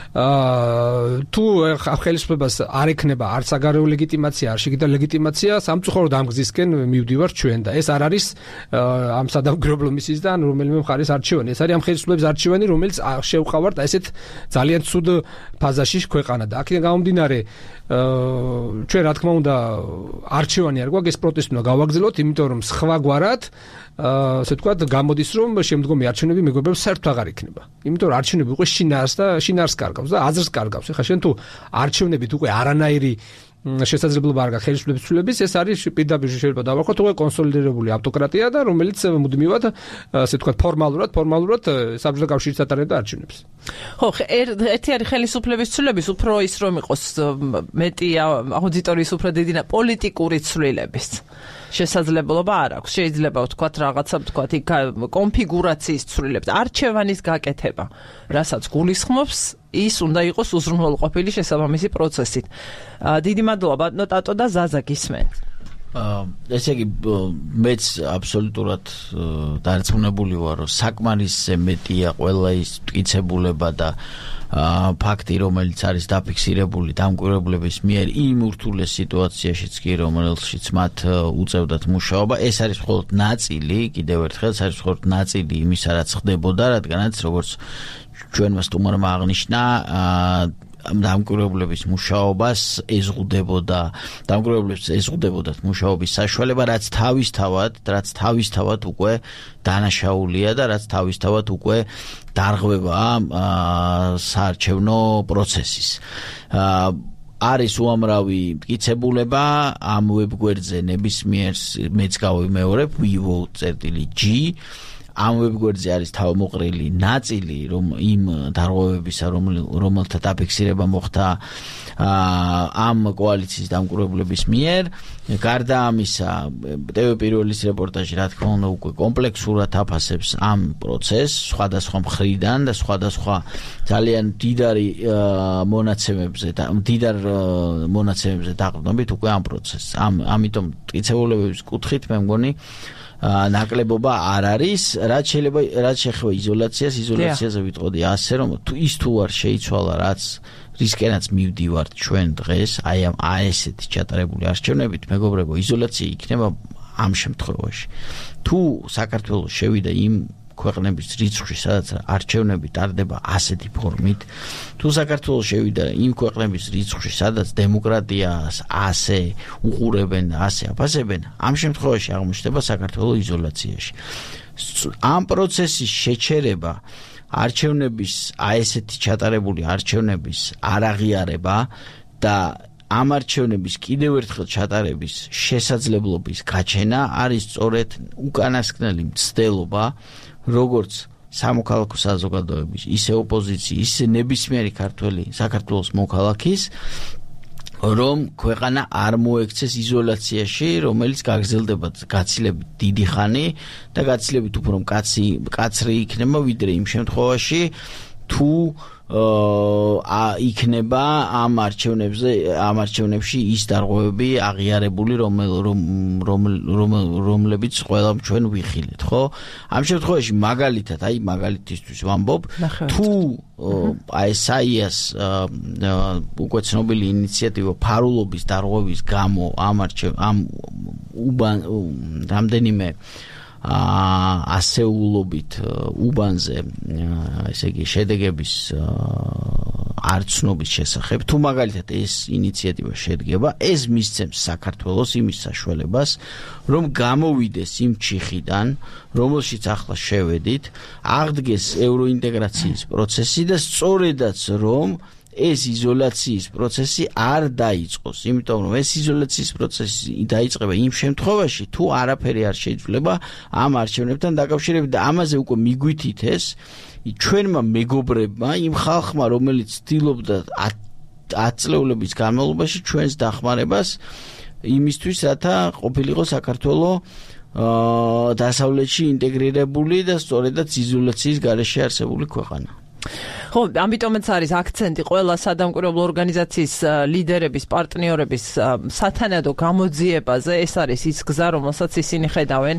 თუ ხელისუფლებას არ ექნება არც საგარეო ლეგიტიმაცია, არ შეგიძლია ლეგიტიმაცია, სამწუხაროდ ამ გზისკენ მივდივართ ჩვენ და ეს არ არის ამ სადამკვირვებლო მისიისგან რომელიმე მხარის არჩევანი. ეს არის ამ ხელისუფლების არჩევანი, რომელიც შევყავართ ესეთ ძალიან ძალიან ცუდ ფაზაში ქვეყანა და აქედან გამომდინარე ჩვენ რა თქმა უნდა არჩევანი არ გვაქვს, ეს პროტესტი უნდა გავაგრძელოთ, იმიტომ რომ სხვაგვარად ასე ვთქვათ გამოდის რომ შემდგომი არჩევნები მეგობრებს საერთოდ აღარ იქნება. იმიტომ რომ არჩევნები უკვე შინაარს და შინაარს კარგავს და აზრს კარგავს. ეხლა შენ თუ არჩევნებით უკვე არანაირი შესაძლებლობა არ გაქვს ხელისუფლების ცვლილების, ეს არის პირდაპირ შეიძლება დავარქვათ უკვე კონსოლიდირებული ავტოკრატია და რომელიც მუდმივად ასე ვთქვათ ფორმალურად ფორმალურად საბჭოთა კავშირის ატარებდა არჩევნებს. ხო, ერთი არის ხელისუფლების ცვლილების, უფრო ის რომ იყოს მეტი აუდიტორიის უფრო დიდი და პოლიტიკური ცვლილების შესაძლებლობა არ აქვს. შეიძლება ვთქვათ რაღაცა ვთქვათ იქ კონფიგურაციის ცვლილებს, არჩევანის გაკეთება, რასაც გულისხმობს ის უნდა იყოს უზრუნველყოფილი შესაბამისი პროცესით. დიდი მადლობა ბატონო ტატო და ზაზა გისმენთ. ესე იგი მეც აბსოლუტურად დარწმუნებული ვარ, რომ საკმარისზე მეტია ყველა ის მტკიცებულება და ფაქტი, რომელიც არის დაფიქსირებული დამკვირვებლების მიერ იმ ურთულეს სიტუაციაშიც კი, რომელშიც მათ უწევდათ მუშაობა. ეს არის მხოლოდ ნაწილი, კიდევ ერთხელ, ეს არის მხოლოდ ნაწილი იმისა, რაც ხდებოდა, რადგანაც როგორც ჩვენმა სტუმარმა აღნიშნა, დამკვირვებლების მუშაობას ეზღუდებოდა, დამკვირვებლებს ეზღუდებოდათ მუშაობის საშუალება, რაც თავისთავად, რაც თავისთავად უკვე დანაშაულია და რაც თავისთავად უკვე დარღვევა საარჩევნო პროცესის. არის უამრავი მტკიცებულება ამ ვებგვერდზე ნებისმიერ მეც გავიმეორებ ვივოუტ.gr ამ ვებგვერდზე არის თავმოყრილი ნაწილი რომ იმ დარღვევებისა რომელთა დაფიქსირება მოხდა ამ კოალიციის დამკვირვებლების მიერ. გარდა ამისა, ტევ პირველის რეპორტაჟი რა თქმა უნდა უკვე კომპლექსურად აფასებს ამ პროცესს სხვადასხვა მხრიდან და სხვადასხვა ძალიან დიდარი მონაცემებზე და დიდარ მონაცემებზე დაყრდნობით უკვე ამ პროცესს. ამ ამიტომ მტკიცებულებების კუთხით მე მგონი ნაკლებობა არ არის, რაც შეიძლება რაც შეეხება იზოლაციას, იზოლაციაზე ვიტყოდი ასე, რომ თუ ის თუ არ შეიცვალა, რაც რისკენაც მივდივართ ჩვენ დღეს, აი ამ ესეთი ჩატარებული არჩევნებით, მეგობრებო, იზოლაცია იქნება ამ შემთხვევაში. თუ საქართველოს შევიდა იმ ქვეყნების რიცხვში, სადაც არჩევნები ტარდება ასეთი ფორმით, თუ საქართველოს შევიდა იმ ქვეყნების რიცხვში, სადაც დემოკრატიას ასე უყურებენ და ასე აფასებენ, ამ შემთხვევაში აღმოჩნდება საქართველოს იზოლაციაში. ამ პროცესის შეჩერება, არჩევნების აი ესეთი ჩატარებული არჩევნების არაღიარება და ამ არჩევნების კიდევ ერთხელ ჩატარების შესაძლებლობის გაჩენა არის სწორედ უკანასკნელი მცდელობა როგორც სამოქალაქო საზოგადოების, ისე ოპოზიციის, ისე ნებისმიერი ქართველი საქართველოს მოქალაქის რომ ქვეყანა არ მოექცეს იზოლაციაში, რომელიც გაგრძელდება გაცილებით დიდი ხანი და გაცილებით უფრო მკაცრი მკაცრი იქნება ვიდრე იმ შემთხვევაში თუ აა იქნება ამ არჩევნებზე ამ არჩევნებში ის დარღვევები აღიარებული რომლებიც ყველა ჩვენ ვიხილეთ, ხო? ამ შემთხვევაში მაგალითად, აი მაგალითისთვის ვამბობ, თუ აი საიას უკვე ცნობილი ინიციატივა ფარულობის დარღვევის გამო ამ არჩევ ამ უბან რამდენიმე ასეულობით უბანზე ესე იგი შედეგების არცნობის შესახებ თუ მაგალითად ეს ინიციატივა შედგება ეს მისცემს საქართველოს იმის საშუალებას რომ გამოვიდეს იმ ჩიხიდან რომელშიც ახლა შევედით აღდგეს ევროინტეგრაციის პროცესი და სწორედაც რომ ეს იზოლაციის პროცესი არ დაიწყოს, იმიტომ რომ ეს იზოლაციის პროცესი დაიწყება იმ შემთხვევაში, თუ არაფერი არ შეიძლება ამ არჩევნებთან დაკავშირებით და ამაზე უკვე მიგვითითეს ჩვენმა მეგობრებმა, იმ ხალხმა, რომელიც ცდილობდა ათ წლეულების განმავლობაში ჩვენს დახმარებას იმისთვის, რათა ყოფილიყო საქართველო დასავლეთში ინტეგრირებული და სწორედაც იზოლაციის გარეშე არსებული ქვეყანა. ხო, ამიტომაც არის აქცენტი ყველა სადამკვირვებლო ორგანიზაციის ლიდერების, პარტნიორების სათანადო გამოძიებაზე. ეს არის ის გზა, რომელსაც ისინი ხედავენ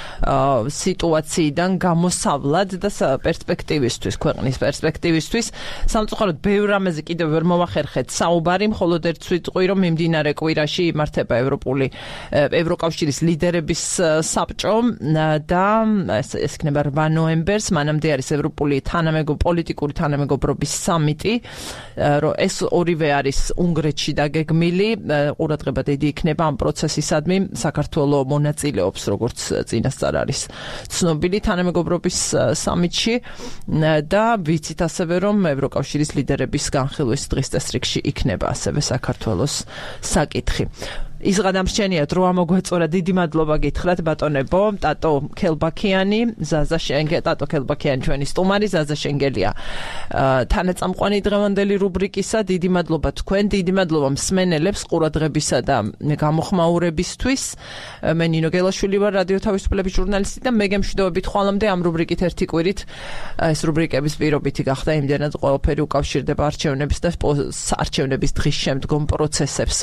სიტუაციიდან გამოსავლად და პერსპექტივისთვის, ქვეყნის პერსპექტივისთვის. სამწუხაროდ, ბევრ რამეზე კიდევ ვერ მოვახერხეთ საუბარი, მხოლოდ ერთ ვიტყვი, რომ მიმდინარე კვირაში იმართება ევროპული ევროკავშირის ლიდერების საბჭო და ეს იქნება რვა ნოემბერს, მანამდე არის ევროპული თანამეგობრობის პოლიტიკური თანამეგობრობის სამიტი, რომ ეს ორივე არის უნგრეთში დაგეგმილი, ყურადღება დიდი იქნება ამ პროცესისადმი, საქართველოს მონაწილეობს როგორც წინასწარ არის ცნობილი თანამეგობრობის სამიტში და ვიცით ასევე რომ ევროკავშირის ლიდერების განხილვის დღის წესრიგში იქნება ასევე საქართველოს საკითხი. ის გადამრჩენია დრო ამოგვეწურა დიდი მადლობა გითხრათ ბატონებო ტატო ქელბაქიანი ზაზა შენგე ტატო ქელბაქიანი ჩვენი სტუმარი ზაზა შენგელია თანაწამყვანი დღევანდელი რუბრიკისა დიდი მადლობა თქვენ დიდი მადლობა მსმენელებს ყურადღებისა და გამოხმაურებისთვის მე ნინო გელაშვილი ვარ რადიო თავისუფლების ჟურნალისტი და მე გემშვიდობებით ხვალამდე ამ რუბრიკით ერთი კვირით ეს რუბრიკების პირობითი გახდა იმდენად ყველაფერი უკავშირდება არჩევნების და არჩევნების დღის შემდგომ პროცესებს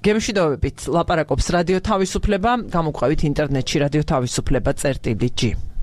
გემშვიდობებით ლაპარაკობს რადიო თავისუფლება გამოგვყევით ინტერნეტში რადიო თავისუფლება წერტილი ჯი